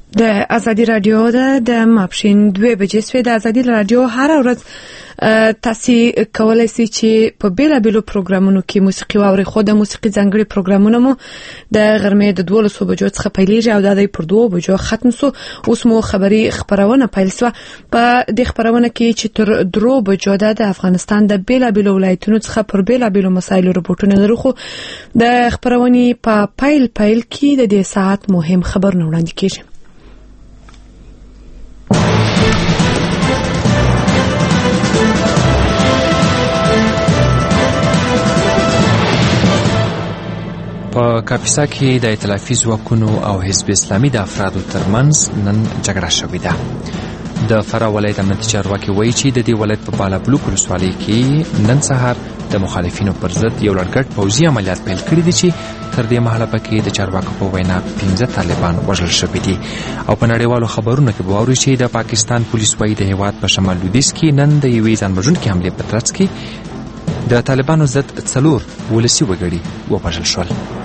د ازادي رادیو د ماپښین 2 بجې سوې. د ازادي رادیو هر ورځ تاسو کولای شئ چې په بیلابېلو پروګرامونو کې موسیقي واورئ، خو د موسیقي ځانګړي پروګرامونه مو د غرمې د 12 بجو څخه پیلېږي او د 2 بجو ختم سو. اوس مو خبري خبرونه پیل سو. په دې خبرونه کې چې تر 3 بجو د افغانستان د بیلابېلو ولایتونو څخه پر بیلابېلو مسایلو رپورټونه لرو، خو د خبرونې په پیل کې د دې ساعت مهم خبرونه وړاندې کیږي. په کاپیسا کې د ائتلافي ځواکونو او حزب اسلامي د افرادو ترمنځ نن جګړه شوې ده. د فراه ولایت امنیتي چارواکي وایي چې د دې ولایت په بالابلوک ولسوالۍ کې نن سهار د مخالفینو پر ضد یو لړ پوځي عملیات پیل کړي دي چې تر دې مهاله پکې د چارواکو په وینا 15 طالبان وژل شوي دي. او په نړیوالو خبرونو کې به واورئ چې د پاکستان پولیس وایي د هېواد په شمال لویدیځ کې نن د یوې ځانوژونکې حملې په ترڅ کې د طالبانو ضد 4 ولسي وګړي ووژل شول.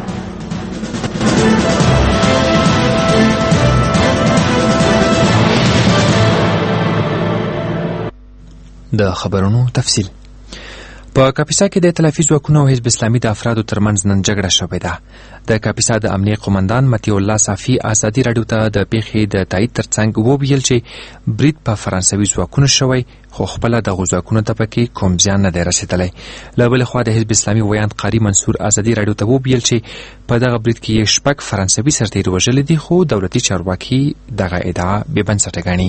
د خبرونو تفصیل. په کاپیسا کې د ائتلافي ځواکونو او حزب اسلامي د افرادو ترمنځ نن جګړه شوې ده. د کاپیسا د امنیه قومندان مطیع الله صافي ازادي راډیو ته د پیښې د تایید ترڅنګ وویل چې برید په فرانسوي ځواکونو شوی، خو خپله دغو ځواکونو ته پکې کوم زیان نه دی رسېدلی. له بلې خوا د حزب اسلامي ویاند قاري منصور ازادي راډیو ته وویل چې په دغه برید کې 6 فرانسوي سرتیري وژلي دي، خو دولتي چارواکي دغه ادعا بې بنسټه ګڼي.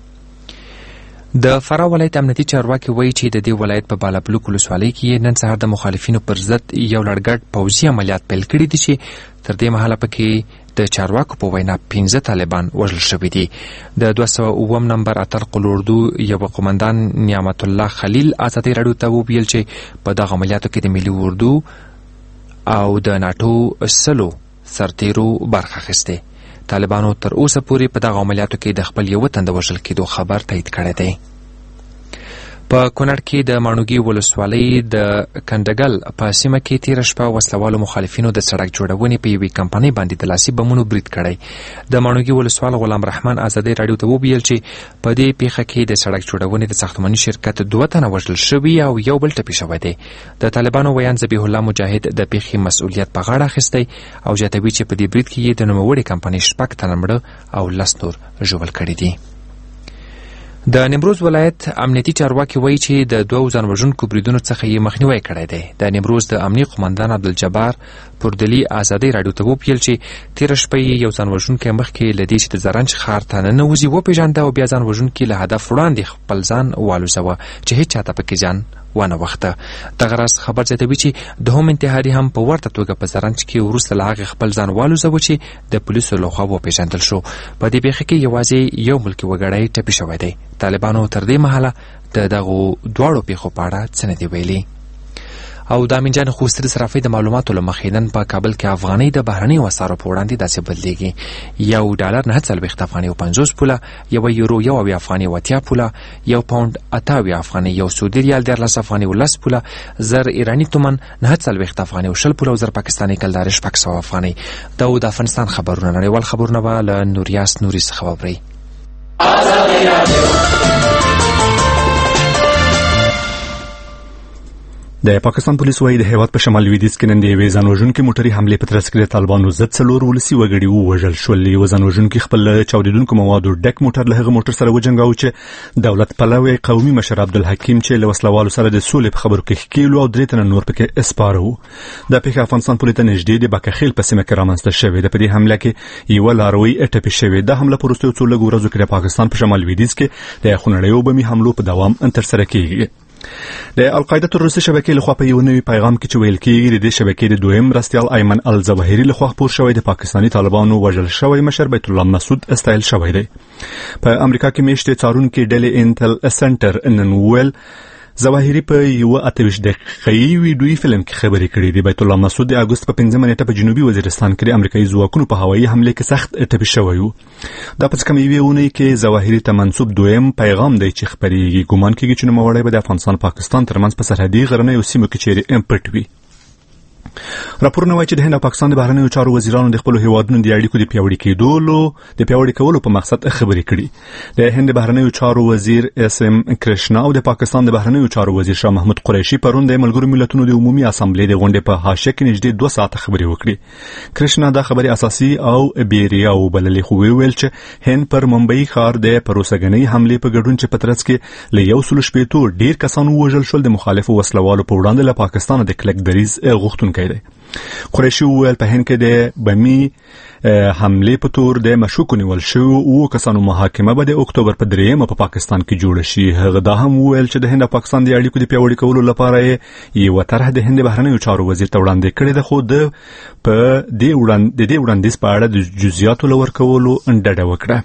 د فراه ولایت امنیتي چارواکي وایي چې د دې ولایت په بالابلوک ولسوالۍ کې نن سهار د مخالفینو پر ضد یو لړ پوځي عملیات پیل کړي دي چې تر دې مهاله پکې د چارواکو په وینا 15 طالبان وژل شوي دي. د 209 نمبر اتر قلوردو یو قومندان نعمت الله خلیل ازادي راډیو ته وویل چې په دغه عملیاتو کې د ملي اردو او د ناټو 100 سرتیرو برخه اخیستې. طالبانو تر اوسه پورې په دغه عملیاتو کې د خپل یو تن د وژل کېدو خبر تایید کړی دی. په کونړ کې د ماڼوګي ولسوالۍ د کنډګل په سیمه کې تېره شپه وسلوالو مخالفینو د سړک جوړونې په یوې کمپنۍ باندې د لاسي بمونو برید کړی. د ماڼوګي ولسوال غلام رحمان ازادي راډیو ته وویل چې په دې پیښه کې د سړک جوړونې د ساختماني شرکت 2 تنه وژل شوي او یو بل ټپي شوی دی. د طالبانو ویاند ذبیح الله مجاهد د پیښې مسؤلیت په غاړه اخیستی او زیاتوي چې په دې برید کې د نوموړې کمپنۍ 6 تنه مړه او 10 نور ژوبل کړي دي. د نیمروز ولایت امنیتي چارواکي وایي چې د 2 ځانوژونکو بریدونو څخه یې مخنیوی کړی دی. د نیمروز د امنیه قومندان عبدالجبار پردلي ازادي راډیو ته وویل چې تېره شپه یې یو ځانوژونکی مخکې له دې چې د زرنج ښار ته ننوځي وپېژانده او بیا ځانوژونکي له هدف وړاندې خپل ځان والوزوه چې هېچ چاته پکې ځان ونه وخته. دغه راز خبر زیاتوي چې دوهم انتحاري هم په ورته توګه په زرنج کې وروسته له هغې خپل ځان والوزوه چې د پولیسو لخوا وپېژندل شو. په دې پیښه کې یوازې یو ملکي وګړی ټپي شوی دی. طالبانو تر دې مهاله د دغو دواړو پیښو په اړه څه نه دي ویلي. او د امین جان خوستري صرافۍ د معلوماتو له مخې نن په کابل کې افغانۍ د بهرنیو اسعارو په وړاندې داسې بدلیږي: $1 9.40 افغانۍ او 50 پوله، €1 1 افغانۍ او 80 پوله، £1 88 افغانۍ، یو سعودي ریال 13 افغانۍ او 10 پوله، زر ایرانی تومن 9.40 افغانۍ او 20 پوله او زر پاکستاني کلدارې 600 افغانۍ. دا د افغانستان خبرونه. نړیوال خبرونه به له نوریاس نوري څخه واورئ. د پاکستان پولیس وايي د هیواد په شمال لویدیځ کې نن د یوې ځانوژونکې موټرې حملې په ترڅ کې د طالبانو ضد 4 ولسي وګړي ووژل شول. یوه ځانوژونکي خپل چاودېدونکو موادو ډک موټر له هغه موټر سره وجنګاوه چې دولت پلوی قومي مشر عبدالحکیم چې له وسلوالو سره د سولې په خبرو کې ښکېلو او 3 تنه نور پکې اسپاره وو. دا پیښه افغانستان پولې ته نږدې د بکخیل په سیمه کې رامنځته شوې ده. په دې حمله کې یوه لاروي ټپي شوې. دا حمله په وروستیو څو لږو ورځو کې د پاکستان په شمال لویدیځ کې د خونړیو بمي حملو په دوام ترسره کېږي. د القاعده تروریستي شبکې لخوا په یو نوي پیغام کې چې ویل کېږي د دې شبکې د دویم مرستیال ایمن الظواهري لخوا خپور شوی د پاکستاني طالبانو وژل شوی مشر بیت الله مسعود استایل شوی دی. په امریکا کې میاشتې څارونکي ډلې انټل سنټر نن ویل ظواهري په یو 28 دقیقې ویډیویي فلم کې خبرې کړې دي. بیت الله مسعود د اگست په 5 نیټه په جنوبي وزیرستان کې د امریکایي ځواکونو په هوایي حمله کې سخت ټپي شوی و. دا په کم یوې اونۍ کې ظواهري ته منسوب دویم پیغام دی چې خبرېږي. ګومان کېږي چې نوموړی به د افغانستان پاکستان ترمنځ په سرحدي غرنیو سیمو کې چیرې پټ وي. راپورونه وايي چې د هند او پاکستان د بهرنیو چارو وزیرانو د خپل هیوادونو د اړیکو د پیاوړي کولو په مقصد خبرې کړي. د هند بهرنیو چارو وزیر اس ام کرشنا او د پاکستان د بهرنیو چارو وزیر شاه محمود قریشي پرون د ملګرو ملتونو د عمومي اسامبلې د غونډې په حاشیه کې نږدې 2 ساعته خبرې وکړي. کرشنا دا خبرې اساسي او بیریا او بللې خو ویل چې هند پر ممبئی ښار د پروسګنۍ حمله په ګډون چې پترڅ کې له 100 ډیر کسانو وژل شول د مخالفو وسلوالو په وړاندې له پاکستان د کلک دریز غوښتونکي دی. قریشي وویل په هند کې د بمی حمله په تور د مشکوک نیول شو او کسانو محاکمه به د اکتوبر په 3 په پاکستان کې جوړ شي. هغه دا هم وویل چې د هند او پاکستان د اړیکو د پیاوړي کولو لپاره یو طرح د هند بهرنیو چارو وزیر ته وړاندې کړی د خو د وړاندیز په اړه د جزئیاتو لور کولو ډډه وکړه.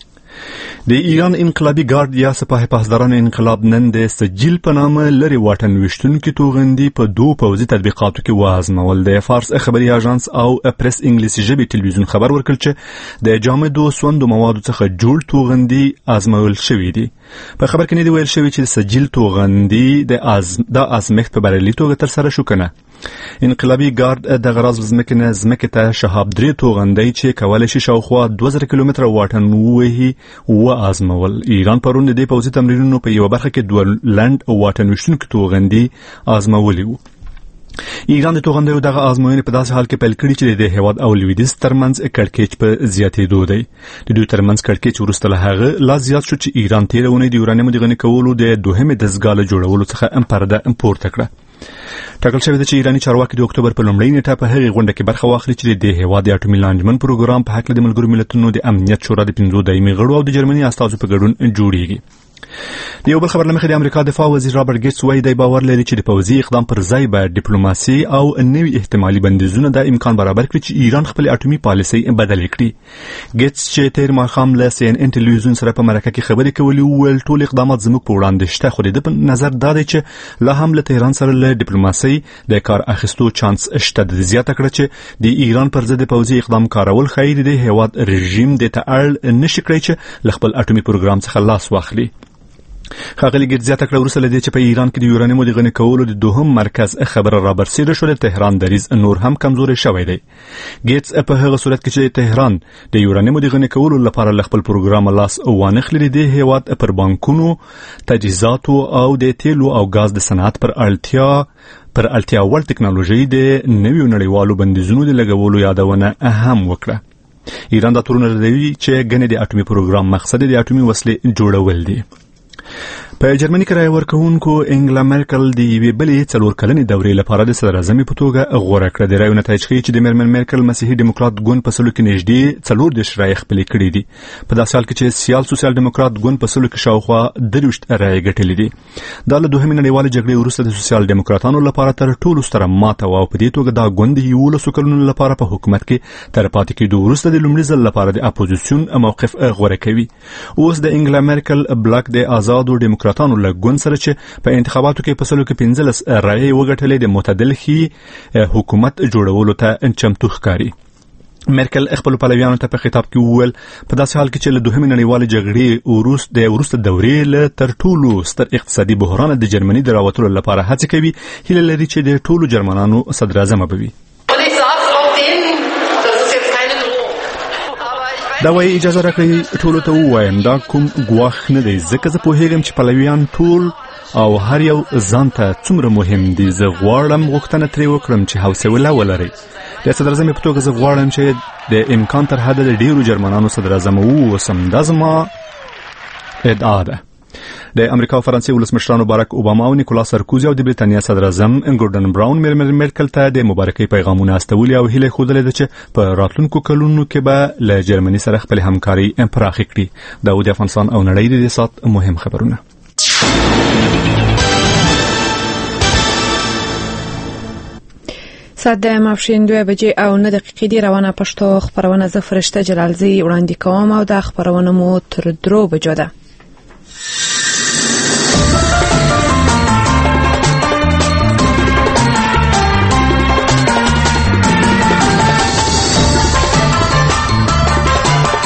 د ایران انقلابی ګارد یا سپاه پاسدارانو انقلاب نن د سجل په نامه لري واټن وشتونکو توغندي په 2 پوځي تطبیقاتو کې وازمول. د فارس خبري اژانس او پریس انګلیسي ژبې تلویزیون خبر ورکړ چې د جامدو سوندو موادو څخه جوړ توغندي آزمول شوې دي. په خبر کې نه دی ویل شوی چې سجل توغندي د ازمخت په بریالي توګه تر سره شو کنه. انقلابی ګارد د غراز زمکه ته شهاب 3 توغندي چې کولای شي شاوخوا 2000 کیلومتر واټن وهي او ازمول. ایران پرون د پوځي تمرینونو په یو برخه کې 2 لند واټن وشتونکو توغندي ازمولي وو. ایران د توغندیو دغه آزموینې په داسې حال کې پیل کړي چې د هیواد او لویدیځ ترمنځ کړکېچ په زیاتېدو دی. د دوی ترمنځ کړکېچ وروسته له هغه لا زیات شو چې ایران تیرونه د یورانیم د غني کولو د دوهمې دزګاله جوړولو څخه پرده پورته کړه. ټاکل شوی دی چې ایرانی چارواکي د اکتوبر په لومړۍ نیټه په هغه غونډه کې برخه واخلي چې د هیواد د اټومي لانجمن پروګرام په حق د ملګرو ملتونو د امنیت شورا د 5 دایمي غړو او د جرمني استازو په ګډون جوړیږي. د یو بل خبر لمخې د امریکا دفاع وزیر رابرټ ګیټس وایي د باور لري چې د پوځي اقدام پر ځای به ډیپلوماسي او نوي احتمالي بندیزونه د امکان برابر کړي چې ایران خپل اټومي پالیسي بدل کړي. ګیټس چې تیر ماښام له سي ان ان ټلویزیون سره په مرکه کې خبرې کولې وویل ټول اقدامات زموږ په وړاندې شته خو د نظر دا دی چې لا هم له تهران سره له ډیپلوماسي د کار اخیستو چانس شته. د زیاته کړه چې د ایران پر ضد پوځي اقدام کارول خیر دی هیواد رژیم د تعال نشي کړی چې خپل اټومي پروګرام څخه لاس واخلي. خاغلی ګټ زیاته کړه وروسته لدی چې په ایران کې د یورانیم د غنی کولو د دوهم مرکز خبره را برسېره شو. د تهران دریز نور هم کمزوري شوی دی. ګیټس په هغه صورت کې چې تهران د یورانیم د غنی کولو لپاره خپل پروګرام لاس وانخلي دی هیواد پر بانکونو تجهیزات او د تیلو او غاز د صنعت پر اړتیا ول ټکنالوژي د نویو نړیوالو بندیزونو د لګولو یادونه اهم وکړه. ایران د تورونه لري چې غنی د اټومي پروګرام مقصد د اټومي وسلې جوړول دي. په جرمني کې رای ورکوونکو انګلا مرکل د یوې بلې 4 کلنې دورې لپاره د صدر اعظم په توګه غوړه کړه. د رایو نتایج ښیي چې د میرمن مرکل مسیحي دیموکرات ګوند په سلو کې نږدې 40 رای خپل کړي دي. په داسې حال کې چې سوسیال دیموکرات ګوند په سلو کې شاوخوا 23 رای ګټلې دي. دا له دوهمې نړیوالې جګړې وروسته د سوسیال دیموکراتانو لپاره تر ټولو ستره ماته او په دې توګه دا ګوند یو له سکلونو لپاره په حکومت کې تر پاتې کېدو وروسته د لومړي ځل لپاره د اپوزیسیون موقف غوړه کوي. اوس د انګلا مرکل بلاک د آزادو دیموکراتانو له ګوند سره چې په انتخاباتو کې په سلو کې 15 رای وګټلې د معتدل خي حکومت جوړولو ته چمتو ښکاري. مرکل خپل پلویانو ته په خطاب کې وویل په داسې حال کې چې له دوهمې نړیوالې جګړې وروسته دورې له تر ټولو ستر اقتصادي بحران د جرمني د راوتلو لپاره هڅه کوي هیله لري چې د ټولو جرمنانو صدر اعظم وي. دا وایي اجازه راکړئ ټولو ته ووایم دا کوم ګواښ نه دی ځکه زه پوهیږم چې پلویان ټول او هر یو ځان ته څومره مهم دي. زه غواړم غوښتنه ترې وکړم چې حوصله ولرئ. د صدر اعظم په توګه زه غواړم چې د امکان تر حده د ډیرو جرمنانو صدر اعظم ووسم. دا زما ادعا ده. د امریکا او فرانسې ولسمشرانو باراک اوباما او نیکولا سرکوزي او د بریتانیا صدر اعظم ګوردن براون مرکل ته د مبارکۍ پیغامونه استولي او هیله خوده ده چې په راتلونکو کلونو کې به له جرمني سره خپل همکاري پراخه کړي. دا د افغانستان او نړۍ د سات مهم خبرونه. ساعت د ماپښین 2 بجې او 9 دقیقې دی. روانه پښتو خبرونه ز فرشته جلالزی وړاندې کوم او د خبرونه مو تر 3 بجو ده.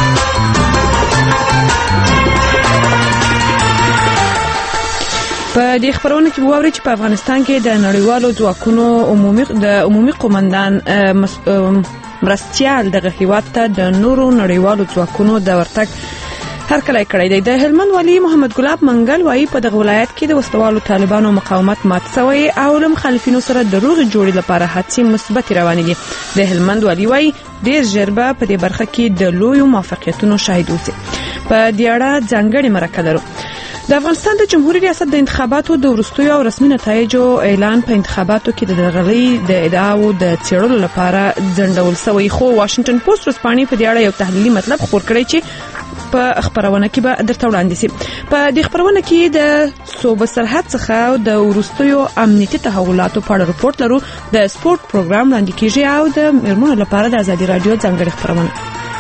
په دې خبرونه کې ووري چې په افغانستان کې د نړیوالو ځواکونو عمومي قومندان مرستيال دغه هیواد ته د نورو نړیوالو ځواکونو د ورتګ هرکلی کړی دی. د هلمند والی محمد ګلاب منګل وايي په دغه ولایت کې د وسلوالو طالبانو مقاومت مات شوی او له مخالفینو سره د روغ جوړې لپاره هڅې مثبت روانې دي. د هلمند والی وايي ډېر ژر به په دې برخه کې د لویو موافقتونو شاهد اوسي. په دې اړه ځانګړې مرکه لرو. د افغانستان د جمهوریت ریاست د انتخاباتو د وروستیو او رسمي نتایجو اعلان په انتخاباتو کې د درغلۍ د ادعاو د څېړلو لپاره ځنډول شوی، خو واشنگټن پوسټ ورځپاڼې په دې اړه یو تحلیلي مطلب خپور کړی چې په خبرونه کې به درته وړاندې شي. په دې خبرونه کې د صوبه سرحد څخه د وروستیو امنیتي تحولاتو په اړه رپورت لرو. د سپورت پروګرام وړاندې کیږي او د میرمنو لپاره د ازادي رادیو ځانګړې خبرونه.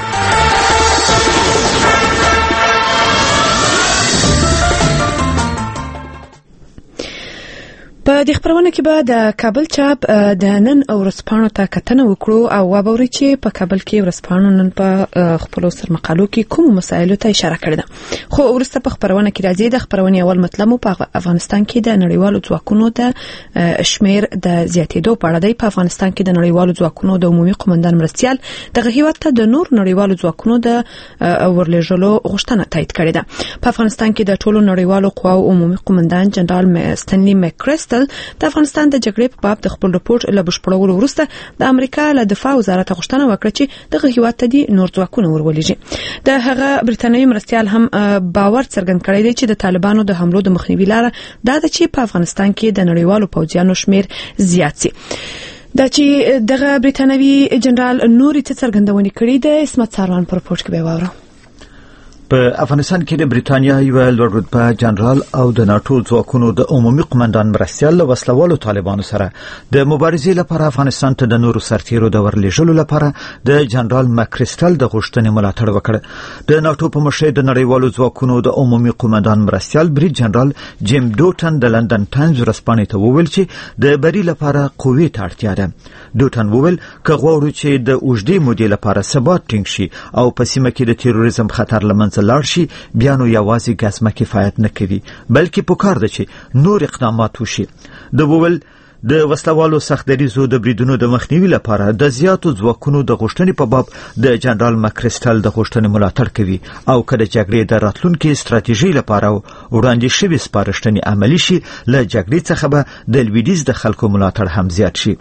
په دې خبرونه کې به د کابل چاپ د نن ورځپاڼو ته کتنه وکړو او وبوري چې په کابل کې ورځپاڼو نن په خپل سرمقالو کې کوم مسایلو ته اشاره کړې ده. خو ورسته په خبرونه کې راځي د خبرونه اول مطلب په افغانستان کې د نړیوالو ځواکونو د شمیر د زیاتېدو په اړه دی. په افغانستان کې د نړیوالو ځواکونو د عمومي قومندان مرستيال دغه هیواد ته د نور نړیوالو ځواکونو د ورلېږلو غوښتنه تایید کړې ده. په افغانستان کې د ټولو نړیوالو قواو عمومي قومندان جنرال ستنلی مکریسټل د افغانستان د جګړې په باب د خپل رپورت له بشپړولو وروسته د امریکا له دفاع وزارت غوښتنه وکړه چې دغه هیواد ته د نور ځواکونه ورولېږي. د هغه برتانوي مرستيال هم باور څرګند کړی دی چې د طالبانو د حملو د مخنیوي لاره دا ده چې په افغانستان کې د نړیوالو پوځیانو شمیر زیات شي. دا چې دغه برتانوي جنرال نوري څه څرګندونې کړې ده اسمت ساروان په رپورت کې به واورو. په افغانستان کې د بریتانیا یو لوړ رتبه جنرال او د ناتو ځواکونو د عمومي قومندان مرستيال له وسلوالو طالبانو سره د مبارزې لپاره افغانستان ته د نورو سرتیرو د ورلېږلو لپاره د جنرال مکریسټل د غوښتنې ملاتړ وکړ. د ناتو په مشرۍ د نړیوالو ځواکونو د عمومي قومندان مرستيال بریټ جنرال جیم ډوټن د لندن ټایمز ورځپاڼې ته وویل چې د بری لپاره قوې ته اړتیا ده. ډوټن وویل که غواړو چې د اوږدې مودې لپاره ثبات ټینګ شي او په سیمه کې د تروریزم خطر لمنځه لاړ شي بیا نو یوازې ګزمه کفایت نه کوي بلکې پکار ده چې نور اقدامات وشي. د وویل د وسلوالو سختدریزو د بریدونو د مخنیوي لپاره د زیاتو ځواکونو د غوښتنې په باب د جنرال مکریسټل د غوښتنې ملاتړ کوي او کله جګړې د راتلونکي ستراتیژي لپاره وړاندې شوی سپارښتنې عملي شي له جګړې څخه به د لویدیځ د خلکو ملاتړ هم زیات شي.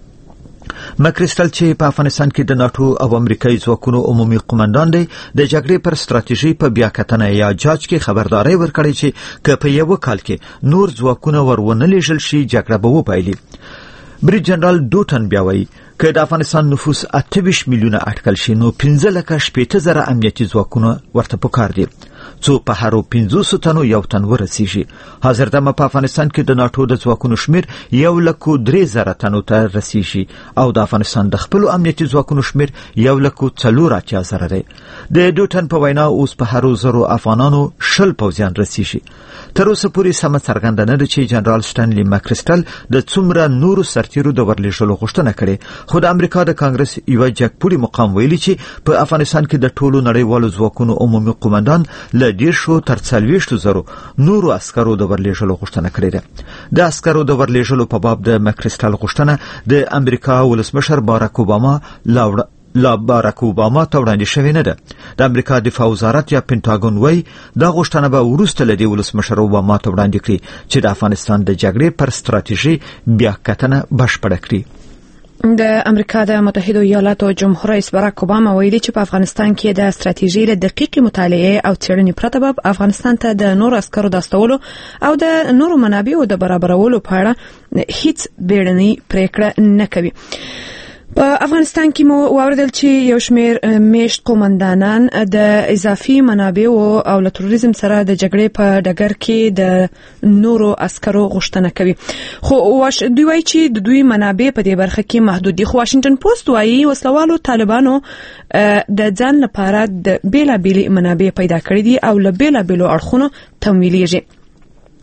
مکریسټل چې په افغانستان کې د ناتو او امریکایي ځواکونو عمومي قومندان دی د جګړې پر ستراتیژي په بیاکتنه یا جاج کې خبرداري ورکړي چې که په یو کال کې نور ځواکونه ورونه لېږل شي جګړه به وپایلي. بریټ جنرال ډوټن بیا وایي که د افغانستان نفوس 28 میلیونه اټکل شي نو 15,000 امنیتي ځواکونه ورته پکار دي څو په هرو 500 تنو یو تن ورسیږي. حاضر دمه په افغانستان کې د ناتو د ځواکونو شمیر 1,03,000 تنو ته رسیږي او د افغانستان د خپل امنیتي ځواکونو شمیر 1,04,000 دی. د ډوټن په وینا اوس په هرو زرو افغانانو 20 پوځیان رسیږي. تر اوسه پورې سم څرګنده نه ده چې جنرال ستنلی مکریسټل د څومره نورو سرتیرو د ورلېږلو غوښتنه کړې، خو د امریکا د کانګرس یو جګپوړي مقام ویلي چې په افغانستان کې د ټولو نړیوالو ځواکونو عمومي قومندان له 10 تر 40,000 نورو عسکرو د ورلېږلو غوښتنه کړې ده. د عسکرو د ورلېږلو په باب د مکریسټل غوښتنه د امریکا ولسمشر باراک اوباما بارک اوباما ته وړاندې شوې نه ده. د امریکا دفاع وزارت یا پینټاګون وایي دا غوښتنه به وروسته له دې ولسمشر اوباما ته وړاندې کړي چې د افغانستان د جګړې پر ستراتیژي بیا کتنه بشپړه کړي. د امریکا د متحده ایالاتو جمهور رئیس باراک اوباما ویلي چې په افغانستان کې د ستراتیژي له دقیقې مطالعه او څېړنې پرته به افغانستان ته د نور عسکرو د استولو او د نورو منابعو د برابرولو په اړه هیڅ بیړنۍ پریکړه نه کوي. په افغانستان کې مو واوریدل چې یو شمېر میشت قومندانان د اضافي منابعو او له تروریزم سره د جګړې په ډګر کې د نورو عسکرو غوښتنه کوي، خو دوی وایي چې د دوی منابع په دې برخه کې محدود دي. خو واشنگټن پوسټ وایي وسلوالو طالبانو د ځان لپاره د بیلابېلې منابع پیدا کړې دي او له بیلابېلو اړخونو تمویلېږي.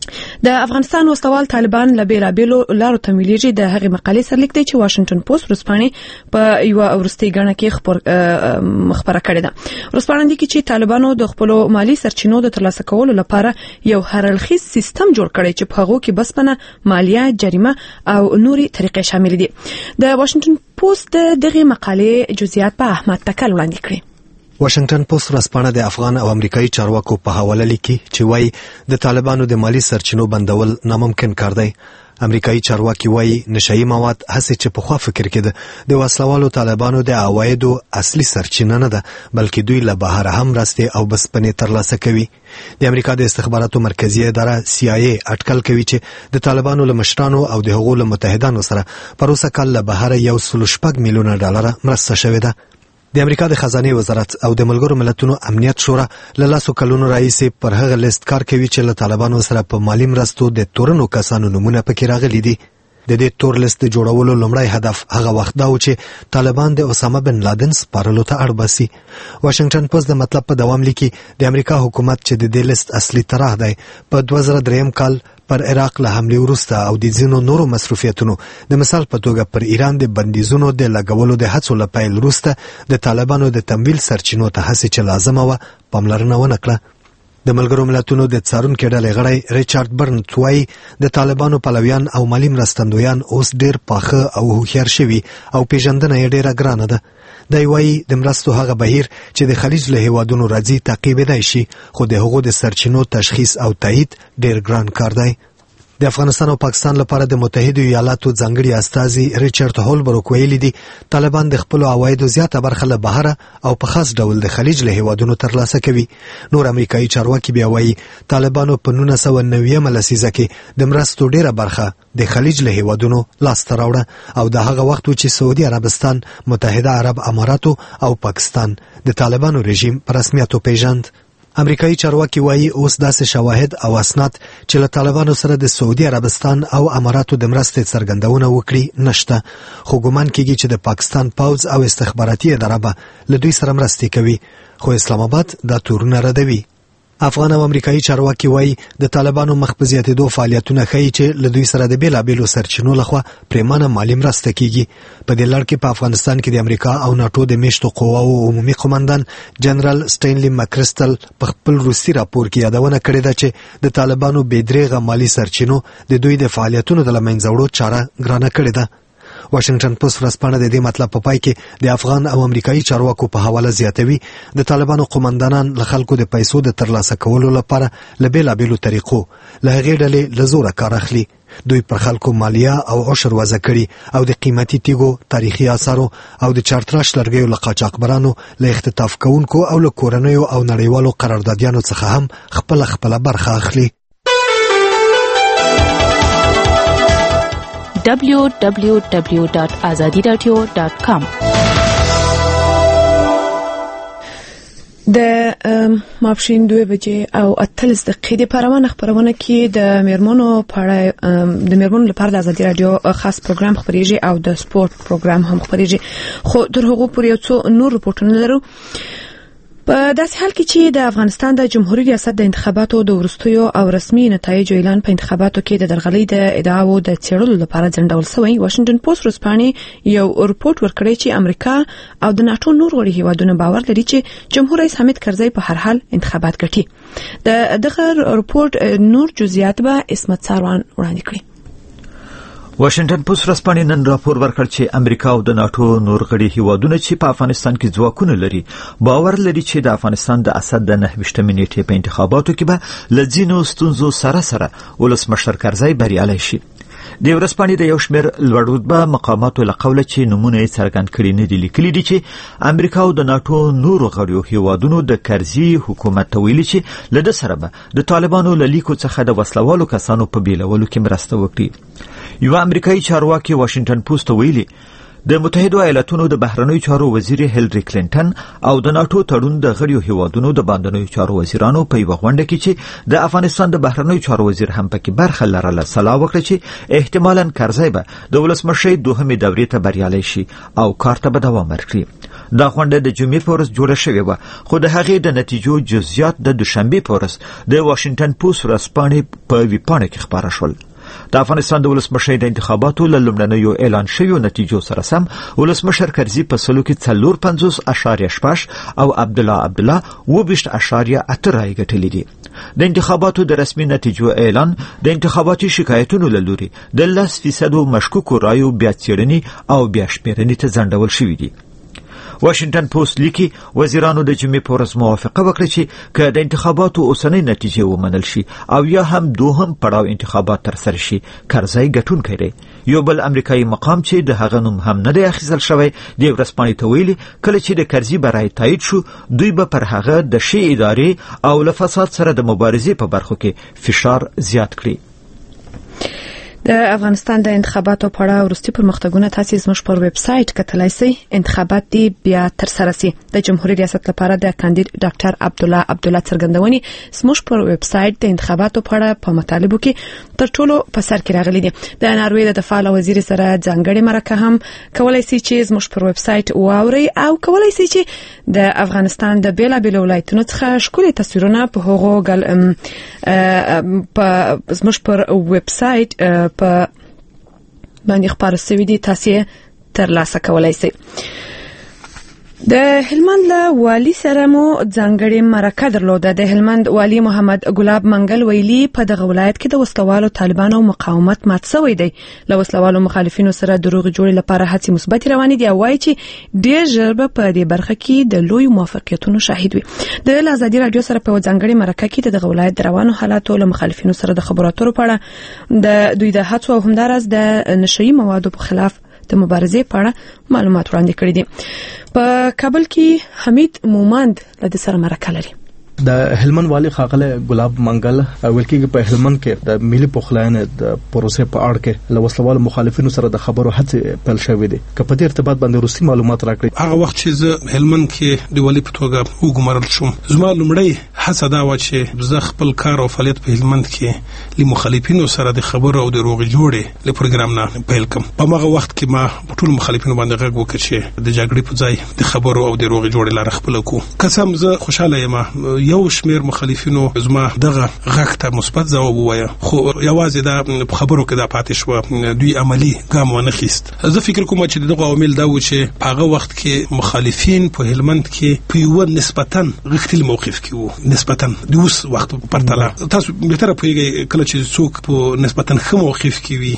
د افغانستان وسلوال طالبان له بیلابېلو لارو تمویلېږي. د هغې مقالې سرلیک دی چې واشنګټن پوسټ ورځپاڼې په یوه وروستۍ ګڼه کې خپره کړې ده. ورځپاڼه لیکي چې طالبانو د خپلو مالي سرچینو د ترلاسه کولو لپاره یو هرړخیز سیستم جوړ کړی چې په هغو کې بسپنه، مالیه، جریمه او نورې طریقې شامل دي. د واشنګټن پوسټ دغه مقالې جزئیات په احمد تکل وړاندې کړي. واشنگټن پوسټ ورځپاڼه د افغان او امریکایي چارواکو په حواله لیکي چې وایي د طالبانو د مالی سرچینو بندول ناممکن کار دی. امریکایي چارواکي وایي نشایي مواد هڅه چې په خوا فکر کې د وسلوالو طالبانو د عوایدو اصلي سرچینه نه ده، بلکې دوی له بهر هم راستي او بسپنې ترلاسه کوي. د امریکا د استخباراتو مرکزی اداره CIA اټکل کوي چې د طالبانو له مشرانو او د هغو له متحدانو سره پروسه کال له بهر $1.6 میلیون مرسته شوې ده. د امریکا د خزانه وزارت او د ملګرو ملتونو امنیت شورا له لاسو کلونو راځي پر هغه لیست کار کوي چې له طالبانو سره په مالی مرستو د تورنو کسانو نمونه پکې راغلي دي. د دې تور لیست جوړولو لومړی هدف هغه وخت دا و چې طالبان د اسامه بن لادن سپارلو ته اړ باسي. واشنگټن پوسټ د مطلب په دوام لیکي د امریکا حکومت چې د دې لیست اصلي طرح دی په 2003 کال پر عراق له حمله وروسته او د ځینو نورو مصرفیتونو د مثال په توګه پر ایران د بندیزونو د لګولو د هڅو لپاره وروسته د طالبانو د تمویل سرچینو ته هڅه چې لازمه و پاملرنه ونه کړه. د ملګرو ملتونو د څارونکو ډلې غړی ریچارډ برنز وايي د طالبانو پلویان او مالی مرستندویان اوس ډیر پاخه او هوښیار شوي او پیژندنه یې ډیره ګرانه ده. دی وايي د مرستو هغه بهیر چې د خلیج له هیوادونو راځي تعقیبېدای شي، خو د هغو د سرچینو تشخیص او تایید ډیر ګران کار دی. د افغانستان او پاکستان لپاره د متحده ایالاتو ځانګړي استازي ریچارډ هولبروک ویلي دي طالبان د خپل عوایدو زیاته برخه له بهره او په خاص ډول د خلیج له هیوادونو ترلاسه کوي. نور امریکایي چارواکي بیا وايي طالبانو په 1990 لسیزه کې د مرستو ډیره برخه د خلیج له هیوادونو لاسته راوړه او د هغه وخت چې سعودي عربستان، متحده عرب اماراتو او پاکستان د طالبانو رژیم په رسمیت پیژند. امریکایي چارواکي وایي اوس داسې شواهد او اسناد چې له طالبانو سره د سعودي عربستان او اماراتو د مرستې څرګندونه وکړي نشته، خو ګومان کیږي چې د پاکستان پوځ او استخباراتي اداره به له دوی سره مرستې کوي، خو اسلام آباد دا تورونه ردوي. افغان او امریکایي چارواکي وایي د طالبانو مخ په زیاتېدو فعالیتونه ښیي چې له دوی سره د بیلابېلو سرچینو لخوا پریمانه مالي مرسته کیږي. په دې لړ کې په افغانستان کې د امریکا او ناتو د میشتو قواو عمومي قومندان جنرال سټینلی مکرستل په خپل روسي راپور کې یادونه کړې ده چې د طالبانو بېدریغه مالي سرچینو د دوی د فعالیتونو د له منځه وړو چاره ګرانه کړې ده. واشنگټن پوسټ ورځپاڼه د دې مطلب په پای کې د افغان او امریکایي چارواکو په حواله زیاتوي د طالبانو قومندانان له خلکو د پیسو د ترلاسه کولو لپاره له بیلابېلو طریقو له هغې ډلې له زوره کار اخلي. دوی پر خلکو مالیه او عشر وضع کړي او د قیمتي تیږو، تاریخي آثارو او د چارتراش لرګیو له قاچاقبرانو، له اختطاف کوونکو او له کورنیو او نړیوالو قراردادیانو څخه هم خپله برخه اخلي. www.azadiradio.com د ماپښین 2 بجې او 38 دقیقې د پروانه خبرونه کې د میرمنو لپاره د ازادي رادیو خاص پروګرام خبريږي او د سپورت پروګرام هم خبريږي، خو تر هغه پورې یو څو نور رپورټونه لرو. په داسې حال کې چې د افغانستان د جمهوریت ریاست د انتخاباتو د وروستیو او رسمي نتایجو اعلان په انتخاباتو کې د درغلۍ د ادعاو د څېړلو لپاره ځنډول شوی، واشنګټن پوسټ ورځپاڼې یو رپورټ ورکړی چې امریکا او د ناتو نور غړي هیوادونه باور لري چې جمهور رئیس حامد کرزی په هر حال انتخابات ګټي. دغه رپورټ نور جزئیات به اسمت ساروان وړاندې کړي. واشنگټن پوسټ ورځپاڼې نن راپور ورکړ چې امریکا او د ناتو نور غړي هیوادونه چې په افغانستان کې ځواکونه لري باور لري چې د افغانستان د اسد د 29 نیټې په انتخاباتو کې به له ځینو ستونزو سره ولسمشر کرزی بریالی شي. د ورځپاڼې د یو شمېر لوړ رتبه مقاماتو له قوله چې نمونه یې څرګند کړي نه دي لیکلي دي چې امریکا او د ناتو نورو غړو هیوادونو د کرزي حکومت ته ویلي چې له ده سره به د طالبانو له لیکو څخه د وسلوالو کسانو په بیلولو کې مرسته وکړي. یو امریکایي چارواکي واشنګټن پوسټ ته ویلي د متحده ایالاتونو د بهرنیو چارو وزیر هیلری کلینټن او د ناتو تړون د غړیو هیوادونو د باندنیو چارو وزیرانو په یو غونډه کې چې د افغانستان د بهرنیو چارو وزیر هم پکې برخه لرله سلا وکړه چې احتمالاً کرزی به د ولسمشر دوهمې دورې ته بریالی شي او کار ته به دوام ورکړي. دا غونډه د جمعې په ورځ جوړه شوې وه، خو د هغې د نتیجو جزئیات د دوشنبې په ورځ د واشنګټن پوسټ ورځپاڼې په ویبپاڼه کې خپاره شول. د افغانستان د ولسمشر د انتخاباتو له لومړنیو اعلان شویو نتیجو سره سم ولسمشر کرزي په سلو کې 54.6 او عبدالله 20.8 رای ګټلې دي. د انتخاباتو د رسمي نتیجو اعلان د انتخاباتي شکایتونو له لوري د 10% مشکوکو رایو بیا څېړنې او بیا شمیرنې ته ځنډول شوي دي. واشنګټن پوسټ لیکي وزیرانو د جمعې په ورځ موافقه وکړه چې که د انتخاباتو اوسنۍ نتیجې ومنل شي او یا هم دوهم پړاو انتخابات ترسره شي، کرزی ګټونکی دی. یو بل امریکایي مقام چې د هغه نوم هم نه دی اخیستل شوی د ورځپاڼې ته ویلي کله چې د کرزي برای تایید شو دوی به پر هغه د شی ادارې او له فساد سره د مبارزې په برخو کې فشار زیات کړي. د افغانستان د انتخاباتو په اړه وروستي پرمختګونه تاسو زموږ پر ویب سټ کتلای شئ. انتخابات دی بیا تر سره سي. د جمهوریت ریاست لپاره د کاندید ډاکټر عبدالله څرګندونې زموږ پر ویب سټ د انتخاباتو په اړه په مطالبو کې تر ټولو په سر کې راغلي دي. د ناروې د دفاع وزیر سره ځانګړي مرکه هم کولای شي چې زموږ پر ویب سټ واوري او کولای شي چې د افغانستان د بیلابېلو ولایتونو څخه ښکلي تصویرونه په هغو په زموږ پر ویب سټ په باندې خبر شوی دي، تاسو ترلاسه کولای شئ. د هلمند له والی سره مو ځانګړي مرکه درلوده. د هلمند والی محمد ګلاب منګل ویلي په دغه ولایت کې د وسلوالو طالبانو مقاومت مات شوی دی. له وسلوالو مخالفینو سره دروغ جوړې لپاره هڅې مثبت روانې دي او وایي چې ډېر ژر به په دې برخه کې د لوی موافقتونو شاهد وي. د آزادي رادیو سره په ځانګړي مرکه کې د دغه ولایت د روانو حالاتو له مخالفینو سره د خبرو اترو په اړه د دوی د هڅو او همدارس د نشئی موادو په خلاف د مبارزې په اړه معلومات وړاندې کړي دي. په کابل کې حمید مومند له دې سره مرکه لري. د هلمند والی ښاغلی ګلاب منګل ویل کېږي په هلمند کې د ملي پخلاینې د پروسې په اړه کې له وسلوالو مخالفینو سره د خبرو هڅې پیل شوې دي. که په دې ارتباط باندې وروستي معلومات راکړي. هغه وخت چې زه هلمند کې د والی په توګه وګمارل شوم، زما لومړی هڅه دا وه چې زه خپل کار او فعالیت په هلمند کې له مخالفینو سره د خبرو او د روغې جوړې له پروګرام نه پیل کړم. په هغه وخت کې ما ټول مخالفینو باندې غږ وکړ چې د جګړې په ځای د خبرو او د روغې جوړې لاره خپل کو. قسم زه خوشاله یم یو شمیر مخالفینو زما دغه غږ ته مثبت ځواب ووایه، خو یوازې دا خبرو کې دا پاتې شو، دوی عملی ګام ونه خیست. زه فکر کوم چې دغه عوامل دا و چې په هغه وخت کې مخالفین په هلمند کې په یو نسبتاً غښتلي موقف کې وو، نسبتاً د اوس وخت په پرتله. تاسو بهتره پوهیږئ کله چې څوک په نسبتاً ښه موقف کې وي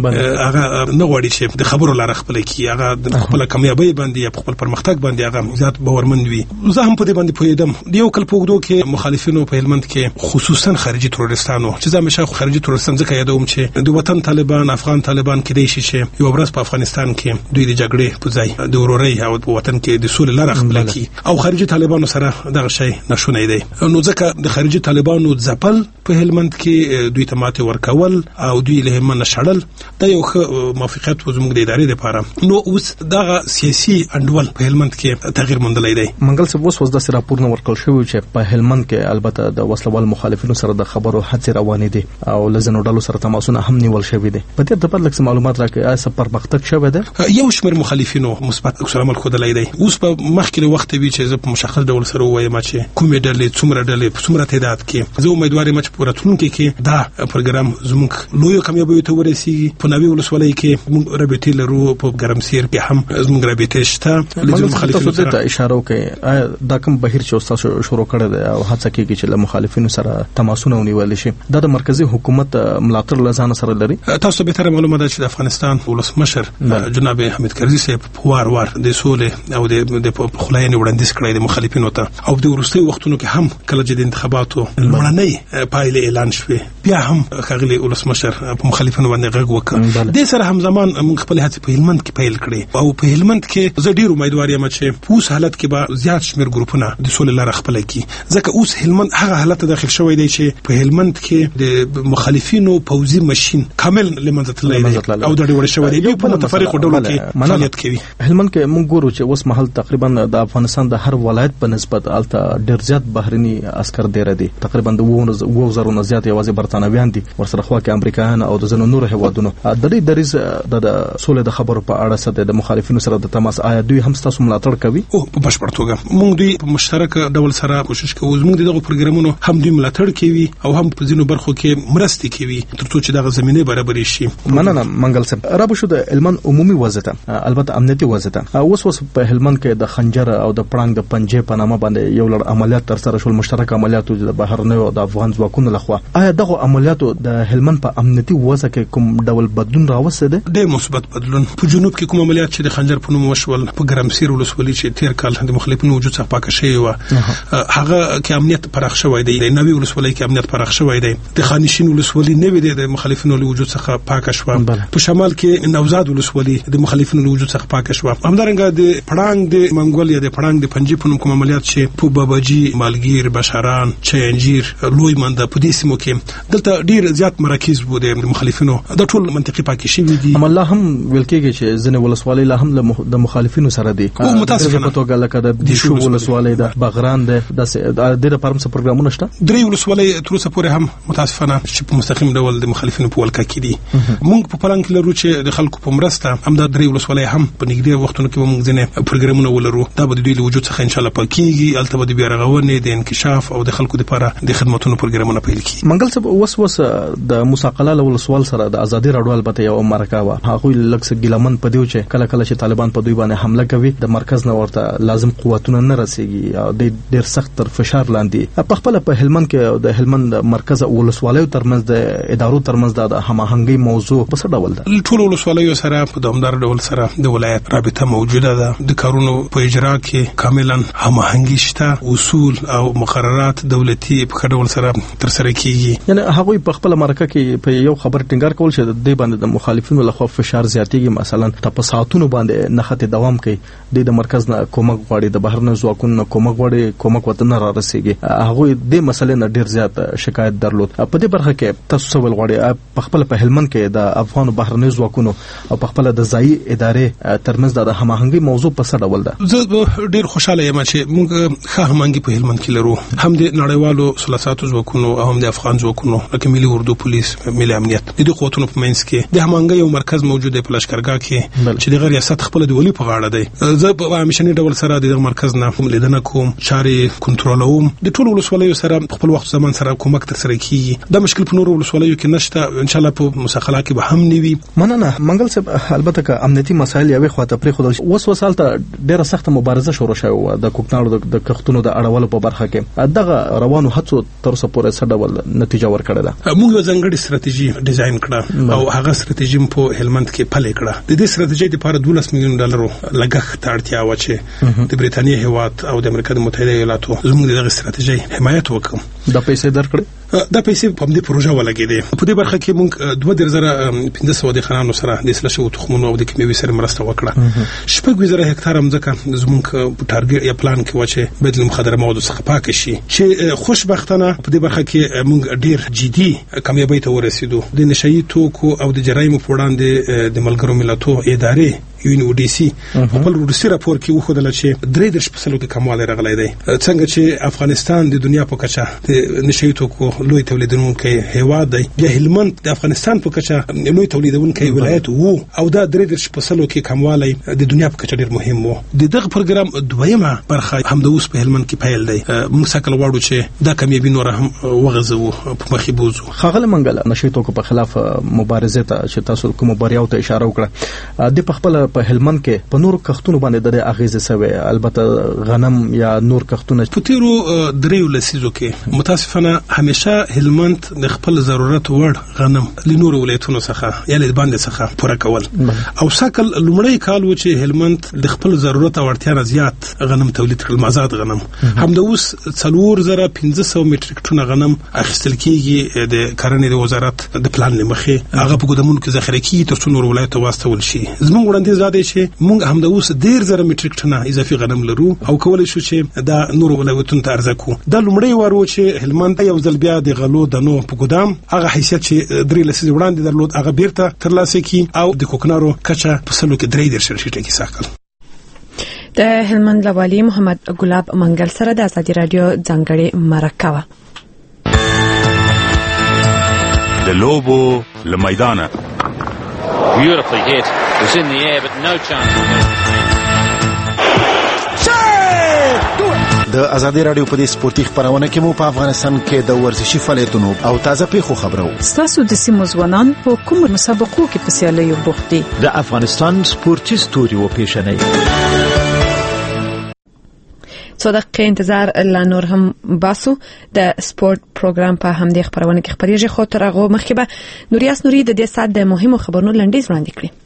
هغه نه غواړي چې د خبرو لاره خپل کړي، هغه د خپل کامیابی باندې یا خپل پرمختګ باندې هغه زیات باورمند وي. زه هم په دې باندې پوهیدم. د یو کال په اوږدو کې مخالفینو په هلمند کې خصوصا خارجي تروریستانو چې زه همیشه خارجي تروریستان ځکه یادوم چې د وطن طالبان افغان طالبان کېدای شي چې یو ورځ په افغانستان کې دوی د جګړې په ځای د ورورۍ او په وطن کې د سولې لاره خپل کړي او خارجي طالبانو سره دغه شی نشونی دی. نو ځکه د خارجي طالبانو ځپل په هلمند کې دوی ته ماته ورکول او دوی له هلمند شړل دا یو موافقت زموږ د ادارې لپاره. نو اوس دغه سیاسي انډول په هلمند کې تغییر موندلی دی. منګل صاحب اوس د راپورونه ورکړل شوی چې په هلمند کې البته د وسلوال مخالفینو سره د خبرو هڅې روانې دي او لزنو ډلو سره تماسونه هم نیول شوی دي. په دې ډول لکه معلومات راکړي آیا پرمختګ شوی دی؟ یو شمېر مخالفینو مثبت عکس العمل ښودلی دی. اوس په مخکې وخت وی چې زه په مشخص ډول سره وایم چې کومې ډلې څومره تعداد کې زه امیدوار یم چې په راتلونکي کې دا پروګرام زموږ لوی کامیابی ته ورسیږي. په نوې ولسوالۍ کې موږ رابطې لرو، په ګرمسیر کې هم زموږ رابطې شته. مخالفینو ته اشاره وکړي آیا دا کوم بهیر چې تاسو شروع کړی دی او هڅه کیږي چې له مخالفینو سره تماسونه ونیول شي دا د مرکزی حکومت ملاتړ لزان سره لري؟ تاسو به تر معلومه ده چې د افغانستان ولسمشر جناب حمید کرزي صاحب وار د سولې او د خلاینې وړاندیز کړی د مخالفینو ته او د وروستي وختونو کې هم کله چې د انتخاباتو لومړنۍ پایلې اعلان شوې بیا هم ښاغلی ولسمشر په مخالفینو باندې غږ وکړ. د سره همزمان موږ خپل هڅې په هلمند کې پیل کړې او په هلمند کې زه ډیر امیدوار یم چې په اوس حالت کې به زیات شمېر ګروپونه د سولې لاره خپل کړي ځکه اوس هلمند هغه حالت داخل شوی دی چې په هلمند کې د مخالفینو پوځي ماشين کامل لمنځه تللی او د ډېر شوی دی په متفرقو ډولو کې فعالیت کوي. هلمند کې موږ ګورو چې اوس مهال تقریبا د افغانستان د هر ولایت په نسبت الته ډېر زیات بهرني عسكر ډېر دي، تقریبا د 2000 نه زیات یوازې برتانیې برتانویان دي ورسره خوا کې امریکایان او د ځینو نورو هیوادونو د دې دریز د سولې د خبرو په اړه سره د مخالفینو سره د تماس آیا دوی هم تاسو ملاتړ کوي او په بشپړ توګه موږ دوی په مشترک ډول سره کوشش کوو موږ دغه پروګرامونو هم دوی ملاتړ کوي او هم په ځینو برخو کې مرستې کوي ترڅو چې دغه زمينه برابر شي. مننه منګل صاحب را بشو د هلمند عمومي وضعیت البته امنیتي وضعیت اوس په هلمند کې د خنجر او د پړنګ د پنجې په نامه باندې یو لړ عملیات تر سره شول مشترک عملیات د بهرنیو او د افغان ځواکونو لخوا آیا دغه عملیاتو د هلمند په امنیتي وضع کې کوم ډول بدلون راوستل دي د مثبت بدلون په جنوب کې کوم عملیات چې د خنجر په نوم وشول په ګرمسیر ولسوالۍ چې تیر کال د مخالفینو وجود څخه پاک شوی و هغه کې امنیت پراخ شوی دی د نوې ولسوالۍ کې امنیت پراخ شوی دی د خانشین ولسوالۍ نوې د مخالفینو له وجود څخه پاک شوه په شمال کې نوزاد ولسوالۍ د مخالفینو له وجود څخه پاک شوه همدارنګه د پړنګ د منګول یا د پړنګ د پنجې په نوم کوم عملیات چې په باباجي مالګیر بشاران چنجیر لوی منده په دې سیمو کې دلته ډیر زیات مراکز وو د مخالفینو د ټول منطقي پاکي شوی دي الله هم ویلکېږي چې ځنه ولسوالۍ لا هم د مخالفینو سره دي متاسفانه په توګه لکه د دیشو ولسوالۍ د بغران د لپاره څه پروګرامونه شته درې ولسوالۍ تر اوسه پورې هم متاسفانه چې په مستقیم ډول د مخالفینو په ولکه کې دي موږ په پلان کې لرو چې د خلکو په مرسته هم د درې ولسوالۍ هم په نږدې وختونو کې موږ ځنه پروګرامونه ولرو دا به د دوی له وجود څخه ان شاء الله پاکيږي البته به د بیارغونې د انکشاف او د خلکو لپاره د خدماتونو پروګرامونه پیل کړي. منګل صاحب وس د مساقله له ولسوال سره د ازادي راډیو البته یو مرکه وا هغه لکه ګیلمن په دیو چې کله کله چې طالبان په دوی باندې حمله کوي د مرکز نه ورته لازم قوتونه نه رسیږي او د ډیر سخت تر فشار لاندې په خپل په هلمند کې د هلمند مرکز ولسوالۍ ترمنځ د ادارو ترمنځ د هماهنګي موضوع په څه ډول ده ټول ولسوالۍ سره په دوامدار ډول سره د ولایت رابطه موجوده ده د کارونو په اجرا کې کاملا هماهنګي شته اصول او مقررات دولتي په ډول سره تر سره کیږي یعنی هغه په خپل مرکه کې په یو خبر ټینګار کول چې د باندې د مخالفینو لخوا فشار زیاتېږي مثلا په ساعتونو باندې نخته دوام کوي د مرکز نه کومک غواړي د بهرنه ځواکونو کومک غواړي کومک وطن را رسیږي هغه د مسلې نه ډیر زیات شکایت درلود په دې برخه کې تاسو ول غواړي په خپل په هلمند کې د افغان بهرنه ځواکونو او په خپل د ځای ادارې ترمنځ د هماهنګي موضوع په څه ډول ده زه ډیر خوشاله یم چې موږ ښه هماهنګي په هلمند کې لرو هم د نړیوالو سلاساتو ځواکونو او هم د افغان ځواکونو لکه ملي اردو پولیس ملي امنیت د دې قوتونو په منځ کې د هماهنګي یو مرکز موجود دی په لشکرګاه کې چې د ریاست خپل د ولي په غاړه دی زه په همیشني ډول سره د مرکز نه کوم لیدنه کوم چارې کنټرولوم د ټولو ولسوالیو سره خپل وخت زمان سره کومک تر سره کیږي د مشکل په نورو ولسوالیو کې نشته ان شاء الله په مساقله کې به هم نیوي مننه منګل صاحب البته که امنیتي مسایل یوې خواته پرې خو اوس وسالته ډیره سخت مبارزه شروع شوه د کوکناړو د کښتونو د اړولو په برخه کې دغه روانو هڅو تر څو پورې څه ډول نتیجه ورکړه ده موږ یو ځانګړی ستراتیژي ډیزاین کړه او هغه ستراتیژي په هلمند کې پلي کړه د دې ستراتیژي لپاره 12 میلیون ډالرو لګښت اړتیا و چې د بریټانیا هیواد او د امریکا متحده ایالاتو زموږ دغه ستراتیژي حمایت وکړه د پیسې درکړي دا پیسې په دې پروژه ولګېدې په دې برخه کې موږ 2500 د خانانو سره د اسلشو تخمونو او د کیمیاوي سره مرسته وکړه شپږ وزره هکتار مځکه زموږ په ټارګټ یا پلان کې و چې بدل مخدره مواد څخه پاک شي چې خوشبختانه په دې برخه کې موږ ډیر جدي کامیابی ته ورسېدو د نشئی توکو او د جرایم په وړاندې د ملګرو ملتونو ادارې UNODC په خپل روسي راپور کې وښودل چې 3% کې کموالی راغلی دی څنګه چې افغانستان د دنیا په کچه د نشئی توکو لوی تولیدونکی هیواد دی بیا هلمند د افغانستان په کچه لوی تولیدونکی ولایت وو او دا 3% کې کموالی د دنیا په کچه ډیر مهم وو د دغه پروګرام دویمه برخه هم د اوس په هلمند کې پیل دی موږ څنګه غواړو چې دا کامیابی نور هم وغځو په مخې بوزو خغل منګل نشئی توکو په خلاف مبارزه ته چې تاسو کوم بریاو ته اشاره وکړه د خپل په هلمند کې په نور کښتونو باندې د اغیزه سوي البته غنم یا نور کښتونه په تیرو دریو لسیزو کې متاسفانه همیشه هلمند د خپل ضرورت وړ غنم ل نور ولایتونو څخه یا ل باندې څخه پوره کول او ساکل لومړی کال و چې هلمند د خپل ضرورت او اړتیا زیات غنم تولید کړل مازاد غنم هم د اوس 4500 میټریک ټن غنم اخیستل کیږي د کرنې د وزارت د پلان لمخې هغه په ګودامونو کې ذخیره کیږي تر څو نور ولایتو واستول شي زموږ وړاندې زیاده چې موږ هم د اوس 1000 میټریک ټن اضافي غنم لرو او کولای شو چې دا نور ولایتونو ته ارزه کو دا لومړی وارو چې هلمند یو ځل بیا د غلو دنو په ګودام هغه حیثیت چې درې لسیز وړاندې درلود هغه بیرته ترلاسه کی او د کوکنارو کچه په سلو کې 3 شرشټه کې ساکل د هلمند لوالي محمد ګلاب منګل سره د ازادي رادیو ځانګړي مرکه د لوبو له میدانه. Beautifully hit. It was in the air but no chance. د ازادي رادیو په دې سپورتي خبرونه کې مو په افغانستان کې د ورزشي فعالیتونو او تازه پیښو خبرو. تاسو د سیمو ځوانان په کوم مسابقو کې په سیالیو بوخت دي؟ د افغانستان سپورتي ستوري و پیښنې. صدق انتظار لا نور هم باسو د سپورت پروګرام په همدې خبرونه کې خبريږي. خو تر هغه مخکې به نوریاس نوري د دې سات د مهمو خبرونو لنډیز وړاندې کړي.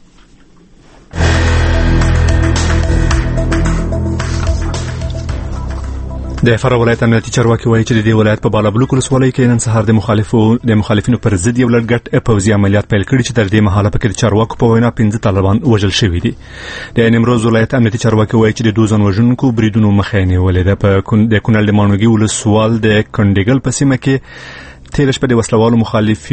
د فراه ولایت امنیتي چارواکي وایي چې د دې ولایت په بالابلوک ولسوالۍ کې نن سهار د مخالفینو پر ضد یو لړ ګډ پوځي عملیات پیل کړي چې تر دې مهاله پکې د چارواکو په وینا 15 طالبان وژل شوي دي. د نیمروز ولایت امنیتي چارواکي وایي چې د دوزن وژونکو بریدونو مخه نیولې ده. په کونړ د مانوګي ولسوال د کنډګل په سیمه کې تیر شپه د وسلوالو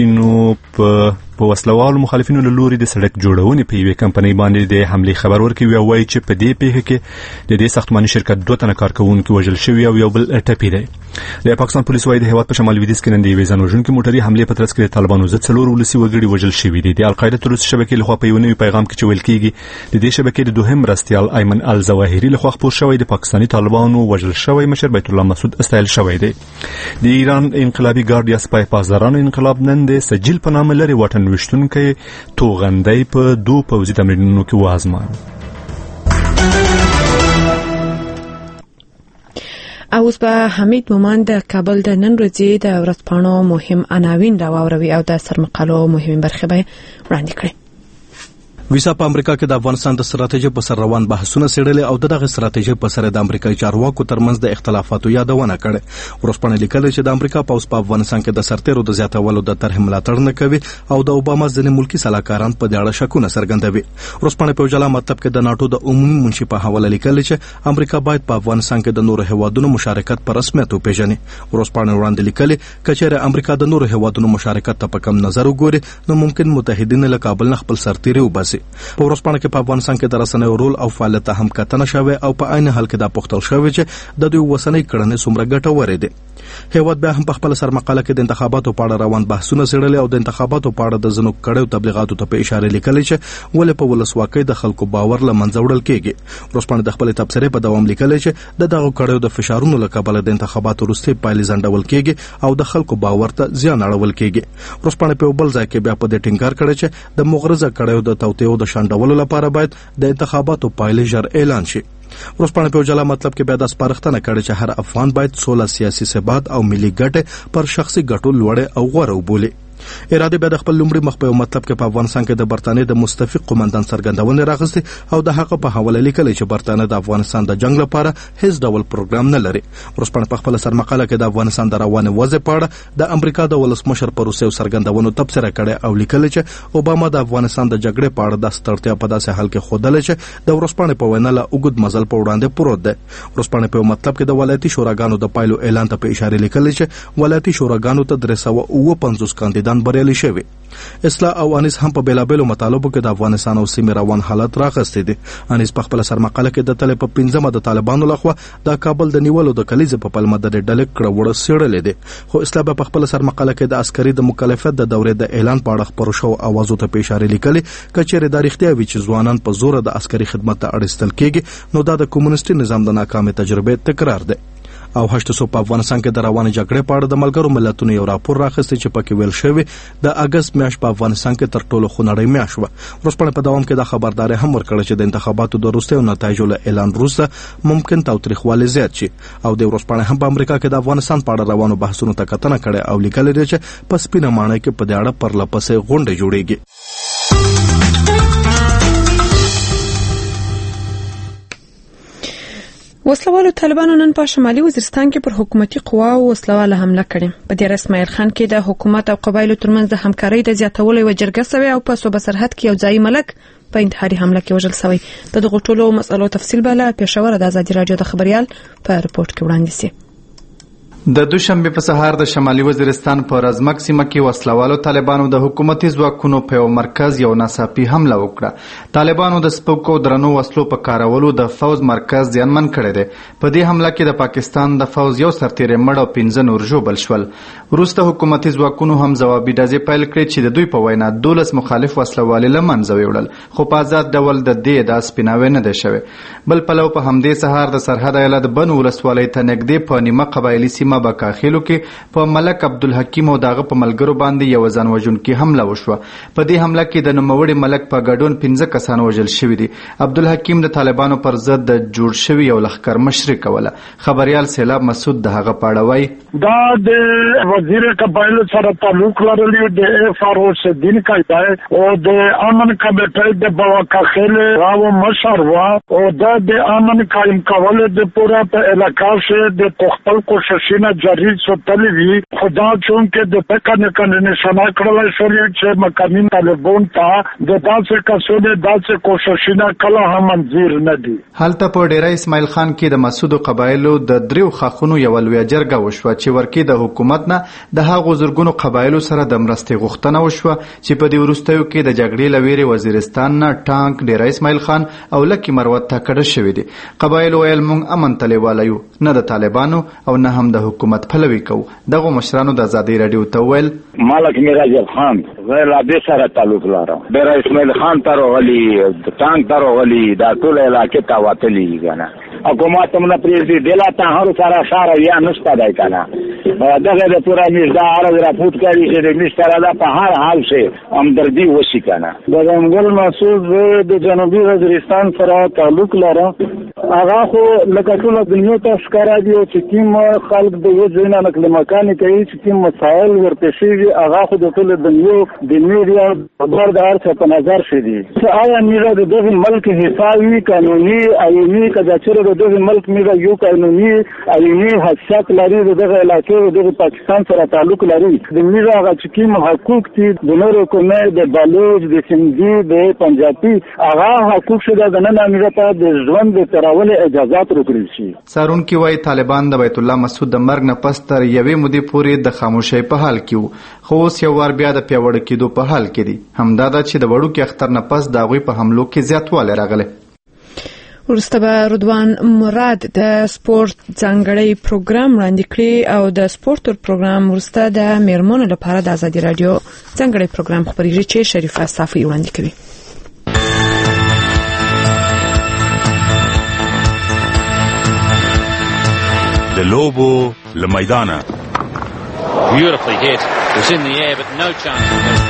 مخالفینو له لوري د سړک جوړونې په یوې کمپنۍ باندې د حمله خبر ورکوي او وایي چې په دې پیښه کې د دې ساختماني شرکت 2 تنه کارکونکو وژل شوي او یو بل ټپي دی. د پاکستان پولیس وایي د هیواد په شمال لویدیځ کې نن د یوې ځانوژونکې موټري حمله په ترڅ کې د طالبانو ضد 4 ولسي وګړي وژل شوي دي. د القاعده تروریست شبکې لخوا په یو نوي پیغام کې ویل کېږي د دې شبکې د دوهم مرستیال ایمن الظواهری لخوا خپور شوی د پاکستاني طالبانو وژل شوی مشر بیت الله مسعود استایل شوی دی. د ایران انقلابي ګارد یا سپای پاسدارانو انقلاب نن د سجل په نامه لري واټن وشتونکي توغندۍ په 2 پوځي تمرینونو کې وازمایي. اوس به حمید مومند د کابل د نن ورځې د ورځپاڼو مهم عناوین راوړوي او د سرمقالو مهمه برخه به وړاندې کړي. ویسا په امریکا کې د افغانستان د ستراتیژي په سر روان بحثونه سړلې او دغه ستراتیژي په سر د امریکایي چارواکو ترمنځ د اختلافاتو یادونه کړې. ورسپانه لیکل چې د امریکا پوز په افغانستان کې د سرتیرو د زیاتولو د طرح ملاتړ نه کوي او د اوباما ځینې ملکی سلاکاران په دې اړه شکونه څرګندوي. ورسپانه په جلا مطلب کې د ناتو د عمومي منشي په حواله لیکل چې امریکا باید په افغانستان کې د نورو هیوادونو مشارکت په رسمیت وپیژني. ورسپانه وړاندې لیکل کچېره امریکا د نورو هیوادونو مشارکت ته په کم نظر وګوري نو ممکن متحدین له کابل نه خپل سرتیري وباسي. په ورسپانه کې په افغانستان کې د رسنیو رول او فعالیت هم کتنه شوه او په عین حال کې دا پوښتل شوی چې د دوی وسنۍ کړنې څومره ګټورې دي. هیواد بیا هم په خپل سرمقاله کې د انتخاباتو په اړه روان بحثونه څېړلي او د انتخاباتو په اړه د ځینو کړهو تبلیغاتو ته په اشاره لیکلي چې ولې په ولسواکۍ د خلکو باور له منځه وړل کېږي. ورسپانه د خپل تبصرې په دوام لیکلي چې دغه کړهو د فشارونو له کبله د انتخاباتو وروستۍ پایلې ځنډول کېږي او د خلکو باور ته زیان اړول کېږي. ورسپانه په بل ځای کې بیا په دې ټینګار کړی چې د مغرضه کړهو د توطئو د شاندولو لپاره باید د انتخاباتو پایلې ژر اعلان شي. ورسپانه په جلا مطلب کې بیا د سپارښتنه کړې چې هر افغان باید سوله سیاسي ثبات او ملي ګټې پر شخصي ګټو لوړ او غوره وبولي. اراده به د خپل لومړي مخ په مطلب کې په افغانستان کې د برتانیې د مستفق قومندان څرګندونه راغستې او د حق په حواله لیکلي چې برتانیې د افغانستان د جنگ لپاره هیڅ ډول پروګرام نه لري. ورسپانه په خپل سرمقاله کې د افغانستان د روانه وضع په اړه د امریکا د ولسمشر پر روسي څرګندونو تبصره کړې او لیکلي چې اوباما د افغانستان د جګړې په اړه د ستړتیا په داسې حال کې خودل چې د ورسپانه په وینا له اوګد مزل په وړاندې پروت دی. ورسپانه په مطلب کې د ولایتي شوراګانو د پایلو اعلان ته په اشاره لیکلي چې ولایتي شوراګانو ته 350 کاندیدان بریالي شوي. اصلاح او انیس هم په بیلابېلو مطالبو کې د افغانستان او سیمې روان حالت راغستې دي. انیس په خپل سرمقاله کې د تل په 15 د طالبانو لخوا د کابل د نیولو د کلیزې په پلمه د ډلې کړوړ سړلې دي. خو اصلاح په خپل سرمقاله کې د عسکري د مکلفیت د دورې د اعلان په اړه خبرو شو اوازو ته په اشاره لیکلي کچېره د اړتیا وی چې ځوانان په زور د عسکري خدمت ته اړستل کېږي نو دا د کمونیستي نظام د ناکامه تجربه تکرار دی. او 800 په افغانستان کې د روانه جګړې په اړه د ملګرو ملتونو یو راپور راخسته چې پکې ویل شوی د اگست میاشت په افغانستان کې تر ټولو خونړۍ میاشت و. ورسپانه په دوام کې د خبرداري هم ورکړه چې د انتخاباتو د وروستیو نتایجو له اعلان وروسته ممکن تاوتریخوالی زیات شي او د ورسپانه هم په امریکا کې د افغانستان په اړه روانو بحثونو ته کتنه کړې او لیکل لري چې په سپینه مانه کې په دې اړه پر لپسې غونډه جوړیږي. وسلوالو طالبانو نن په شمالي وزیرستان کې پر حکومتي قواو وسلواله حمله کړې. په دې اسماعیل خان کې د حکومت او قبایلو ترمنځ د همکارۍ د زیاتولو یو جرګه شوې او په صوبه سرحد کې یو ځای ملک په انتحاري حمله کې وژل شوی. د دغه ټولو مسلو تفصیل به له پېښور د ازادي رادیو د خبريال په رپورت کې وړاندې شي. د دوشنبه په سهار د شمالي وزیرستان په رزمک سیمه کې وسلوالو طالبانو د حکومتي ځواکونو په یو مرکز یو ناڅاپي حمله وکړه. طالبانو د سپکو درنو وسلو په کارولو د فوز مرکز زیانمن کړی دی. په دې حمله کې د پاکستان د فوز یو سرتیری مړ او 15 نور ژوبل شول. وروسته حکومتي ځواکونو هم ځوابي ډزې پیل کړې چې د دوی په وینا 12 مخالف وسلوالې له منځه ویوړل، خو په آزاد ډول د دې ادعا سپیناوی نه دی شوی. بل پلو په همدې سهار د سرحد ایالت بنو ولسوالۍ ته نږدې په نیمه قبایلي سیمه بکاخیلو کې په ملک عبدالحکیم او داغه په ملګرو باندې یو ځان وژونکي حمله وشوه. په دې حمله کې د نوموړي ملک په ګډون 15 کسان وژل شوي دي. عبدالحکیم د طالبانو پر ضد د جوړ شوي یو لښکر مشري کوله. خبريال سیلاب مسعود د هغه په اړه وایي دا د وزیر قبایلو سره تعلق لري د فاروق الدین کایدای او د امن کمیټې د بکاخیل راو مشر وا او د امن قائم کول د پورا په علاقہ سے د خپل کوششونه جاری ساتلې وي. خدا چون کې د تکنه نشانه کړل شوی چې مقامی طالبان ته د داسې کسونه داسې کوششونه کله هم منظور نه دي. هلته په ډیره اسماعیل خان کې د مسعود قبایلو د دریو خاخونو یو لوی جرګه وشوه چې ورکی د حکومت نه د هغو زرګونو قبایلو سره د مرستې غوښتنه وشوه چې په دې وروستیو کې د جګړې لویری وزیرستان نه ټانک ډیره اسماعیل خان او لکی مروت ته کډه شوی دي. قبایلو ویل مونږ امن تلیوالایو نه د طالبانو او نه هم د حکومت پلوي کو. دغه مشرانو د آزادۍ رادیو ته ویل مالک میراجل خان غیر عادي سره تعلق لرم. ډیر اسماعیل خان تر غلی ټانک تر غلی دا ټول علاقې ته وتلی کنه. حکومت هم نه پریږدي دلا ته هر سره سره یا نشته دای کنه. دغه د پورا نږدې عرض راپورټ کوي چې د مشترا د په هر حال سه همدردی وشي کنه. د رنګل مسعود د جنوبي وزیرستان سره تعلق لرم. هغه خو لکه ټول دنیا ته ښکارا دی چې کوم خلک د یو ځای نه نقل مکان کوي چې کوم مسائل ورته شي هغه خو د ټول دنیا د میډیا خبر د ارڅ په نظر شي دي. چې آیا میرا د دغه ملک حسابي قانوني عیني کدا چې د دغه ملک میرا یو قانوني عیني حیثیت لري دغه علاقې د پاکستان سره تعلق لري. د میرا هغه چې کوم حقوق دي د نورو کومه د بلوچ د سندي د پنجابي هغه حقوق شته د نن میرا ته د ژوند د تراول اجازهات ورکړل شي. سارون کې وای طالبان د بیت الله مسعود د مرګ نه پس تر یوې مودې پورې د خاموشۍ په حال کې وو، خو اوس یو وار بیا د پیاوړ کېدو په حال کې دي. همدا ده چې د وړوکي اختر نه پس د هغوی په حملو کې زیاتوالی راغلی. وروسته به رضوان مراد د سپورت ځانګړی پروګرام وړاندې کړي او د سپورت تر پروګرام وروسته د میرمنو لپاره د آزادي رادیو ځانګړی پروګرام خبريږي چې شریفه صافي وړاندې کوي. د لوبو له میدانه Beautifully hit. It was in the air but no chance.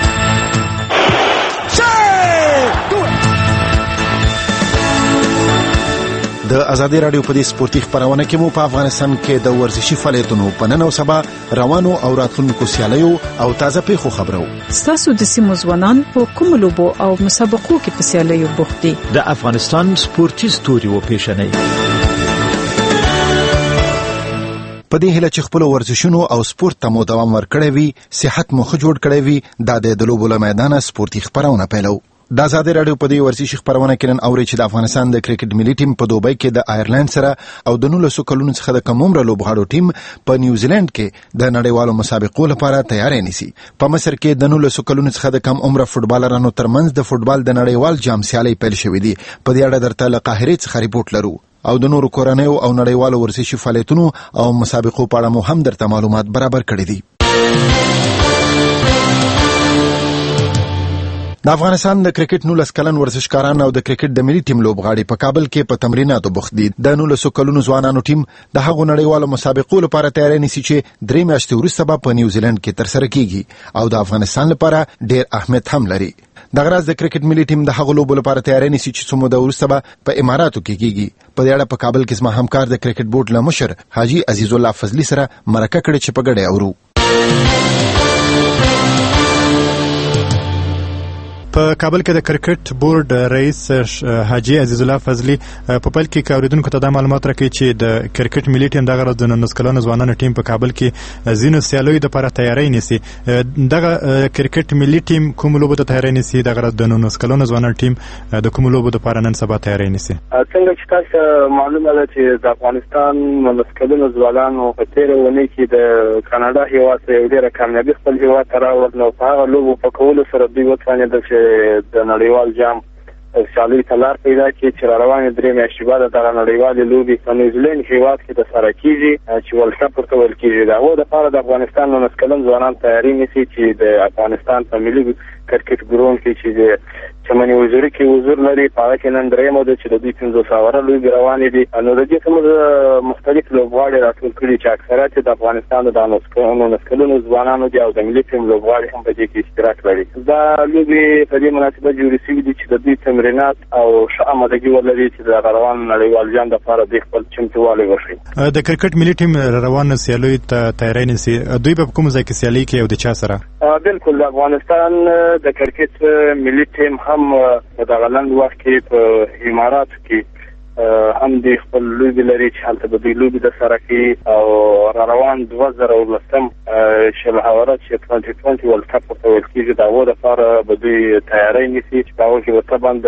د آزادۍ رادیو په دې سپورتي خبرونه کې مو په افغانستان کې د ورزشي فعالیتونو په نن او سبا روانو او راتلونکو سیالیو او تازه پیښو خبرو. ستاسو د سیمو ځوانان په کوم لوبو او مسابقو کې په سیالیو بوخت دي؟ د افغانستان سپورتي ستوري و پیژنئ. په دې هیله چې خپل ورزشونو او سپورت ته مو دوام ورکړی وي، صحت مو ښه جوړ کړی وي، دا د لوبو له میدانه سپورتي خبرونه پیلو. د آزادۍ رادیو په دې ورزشي خبرونه کې نن اوري چې د افغانستان د کرکټ ملي ټیم په دوبۍ کې د آیرلند سره او د 19 کلونو څخه د کم عمره لوبغاړو ټیم په نیوزیلند کې د نړیوالو مسابقو لپاره تیاری نیسي. په مصر کې د 19 کلونو څخه د کم عمره فوټبالرانو ترمنځ د فوټبال د نړیوال جام سیالۍ پیل شوې دي. په دې اړه درته له قاهرې څخه ریپورت لرو او د نورو کورنیو او نړیوالو ورزشي فعالیتونو او مسابقو په اړه مو هم درته معلومات برابر کړي دي. د افغانستان د کرکټ 19 کلن ورزشکاران او د کرکټ د ملي ټیم لوبغاړي په کابل کې په تمریناتو بوخت دي. د 19 کلونو ځوانانو ټیم د هغو نړیوالو مسابقو لپاره تیاری نیسي چې 3 میاشتې وروسته به په نیوزیلند کې ترسره کیږي او د افغانستان لپاره ډیر اهمیت هم لري. دغه راز د کرکټ ملي ټیم د هغو لوبو لپاره تیاری نیسي چې څو موده وروسته به په اماراتو کې کیږي. په دې اړه په کابل کې زما همکار د کرکټ بورډ له مشر حاجی عزیز الله فضلی سره مرکه کړې چې په ګډه اورو. په کابل کې د کرکټ بورډ رئیس حاجی عزیز الله فضلی په پیل کې اوریدونکو ته د معلومات راکړي چې د کرکټ ملي ټیم دغه د 19 کلنو ځوانانو ټیم په کابل کې زینو سیالیو لپاره تیاری نیسي. دغه کرکټ ملي ټیم کوم لوبو ته تیاری نیسي؟ دغه د 19 کلنو ځوانانو ټیم د کوم لوبو لپاره نن سبا تیاری نیسي؟ څنګه چې تاسو معلومه ده چې د افغانستان 19 کلنو ځوانانو په تیر ونې کې د کاناډا هیواد یو ډیره کامیابی خپل هیواد ته راوړل. نو په هغه لوبو په کولو سره دوی وتوانېدل چې د نړیوال جام سیالۍ ته لار پیدا کړي چې روانې 3 میاشتې بعد دغه نړیوالې لوبې په نیوزیلینډ هیواد کې د سره کیږي چې ورلډ کپ ورته ویل کیږي. د هغو دپاره د افغانستان 19 کلن ځوانان تیاری نیسي چې د افغانستان په ملي کرکټ ګراوند کې چې د چمنې وزوري کې حضور لري، په هغه کې نن درېیمه ده چې د دوی 500 لوبې روانې دي. نو د دې څخه مختلف لوبغاړي راټول کړي چې اکثریت د افغانستان د 19 کلنو ځوانانو دي او د ملي ټیم لوبغاړي هم په دې کې اشتراک لري. دا لوبې په دې مناسبت جوړې شوي دي چې د دوی تمرینات او ښه آمادګي ولري چې د روان نړیوال جام دپاره دوی خپل چمتووالی وښيي. د کرکټ ملي ټیم روان سیالیو ته تیاری نیسي. دوی په کوم ځای کې سیالي کوي او د چا سره؟ بالکل د افغانستان د کرکټ ملي ټیم هم د دغه لنډ وخت کې په اماراتو کې هم د خپل لوبې لري چې هلته به دوی لوبې د سره کوي او روان 2019 شلهاوره چې 2020 ورلډ کپ ورته ویل کېږي د هغو دپاره به دوی تیاری نیسي چې په هغو کې به طبعا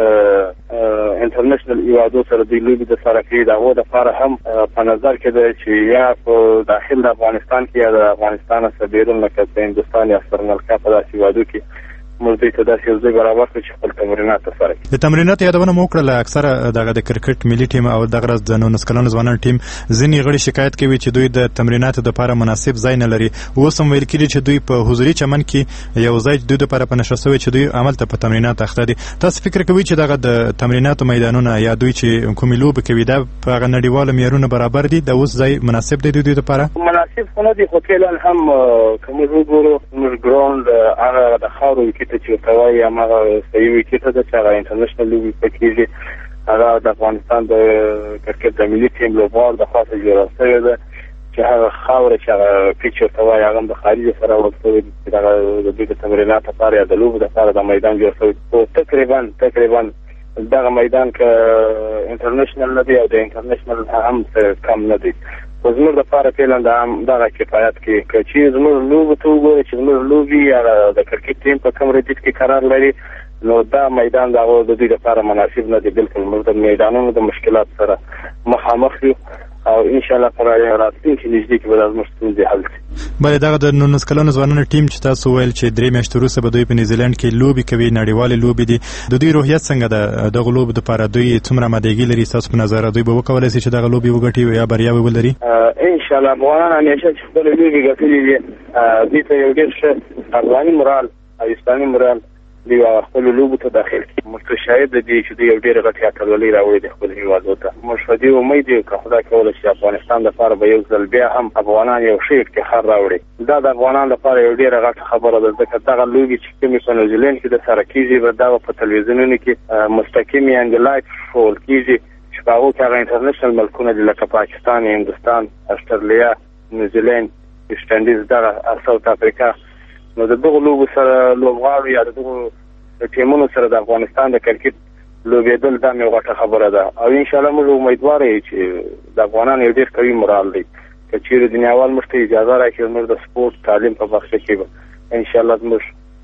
د انټرنیشنل ایوادو سره دوی لوبې د سره کوي. د هغو دپاره هم په نظر کې ده چې یا په داخل د افغانستان کې یا د افغانستان څخه بیرون لکه د هندوستان یا سریلانکا په داسې هیوادو کې موږ دوی ته داسې یو ځای برابر کړو چې خپل تمرینات ترسره کړي. د تمریناتو یادونه مو وکړله. اکثره دغه د کرکټ ملي ټیم او دغه د 19 کلنو ځوانانو ټیم ځینې غړي شکایت کوي چې دوی د تمریناتو دپاره مناسب ځای نه لري. اوس هم ویل کېږي چې دوی په حضوري چمن کې یو ځای دوی دپاره په نښه شوی چې دوی عملته په تمرینات اخته دي. تاسو فکر کوئ چې دغه د تمریناتو میدانونه یا دوی چې کومې لوبې کوي دا په هغه نړیوالو معیارونو برابر دي؟ د اوس ځای مناسب دی دوی دپاره؟ مناسب خو نه دي، خو فعلا هم که موږ وګورو موږ ګراوند هغه د خاورو وکیټه چې ورته وایي هماغه صحیح وکیټه ده چې هغه انټرنیشنل لوبې پکې کېږي. هغه د افغانستان د کرکټ د ملي ټیم لوبغاړو د خاصه جوړه شوې ده چې هغه خاوره چې هغه پیچ ورته وایي هغه هم د خارج سره وړل شوی دي چې دغه د دوی د تمریناتو لپاره یا د لوبو لپاره د میدان جوړ شوی. خو تقریبا دغه میدان که انټرنیشنل نه دی او د انټرنیشنل هم کم نه دی. خو زموږ دپاره فعلا دغه کفایت کوي. که چې زموږ لوبو ته وګورئ چې زموږ لوبې یا د کرکټ ټیم په کوم ردیف کې قرار لري نو دا میدان د هغو د دوی لپاره مناسب نه دی. بالکل موږ د میدانونو د مشکلات سره مخامخ یو او انشاءالله پر راتلونکي نږدې کې به دا زموږ ستونزې حل شي. بله دغه د 19 کلنو ځوانانو ټیم چې تاسو ویل چې 3 میاشتې وروسته به دوی په نیوزیلینډ کې لوبې کوي، نړیوالې لوبې دي، د دوی روحیت څنګه ده؟ دغه لوبو دپاره دوی څومره آمادګي لري ستاسو په نظر؟ دوی به وکولی شي چې دغه لوبې وګټي یا بریاوې ولري؟ انشاءالله افغانان همیشه چې خپلې لوبې ګټلې دي دوی ته یو ډېر ښه افغاني مورال او اسلامي مورال دوی خپلو لوبو ته داخل کړي. موږ ته شاهد دي چې دوی یو ډېرې غټې اتلولۍ راوړي دي خپل هېوادو ته. موږ په دې امید یو که خدای کولی چې افغانستان دپاره به یو ځل بیا هم افغانان یو ښه افتخار راوړي. دا د افغانانو لپاره یو ډېره غټه خبره ده ځکه دغه لوبې چې کومې په نیوزیلینډ کې د سره کېږي دا به په تلویزیونونو کې مستقیم یا لایف ښوول کېږي چې په هغو کې هغه انټرنیشنل ملکونه دي لکه پاکستان، هندوستان، استرالیا، نیوزیلینډ، ویسټ انډیز، دغه ساوت افریقا. نو د دغو لوبو سره لوبغاړو یا د دغو ټیمونو سره د افغانستان د کرکټ لوبېدل دا یو غټه خبره ده او انشاءالله موږ امیدواره یو چې د افغانانو یو ډېر قوي مورال دی. که چیرې دنیاوال موږ ته اجازه راکړي موږ د سپورټ تعلیم په بخښه کې به انشاءالله زموږ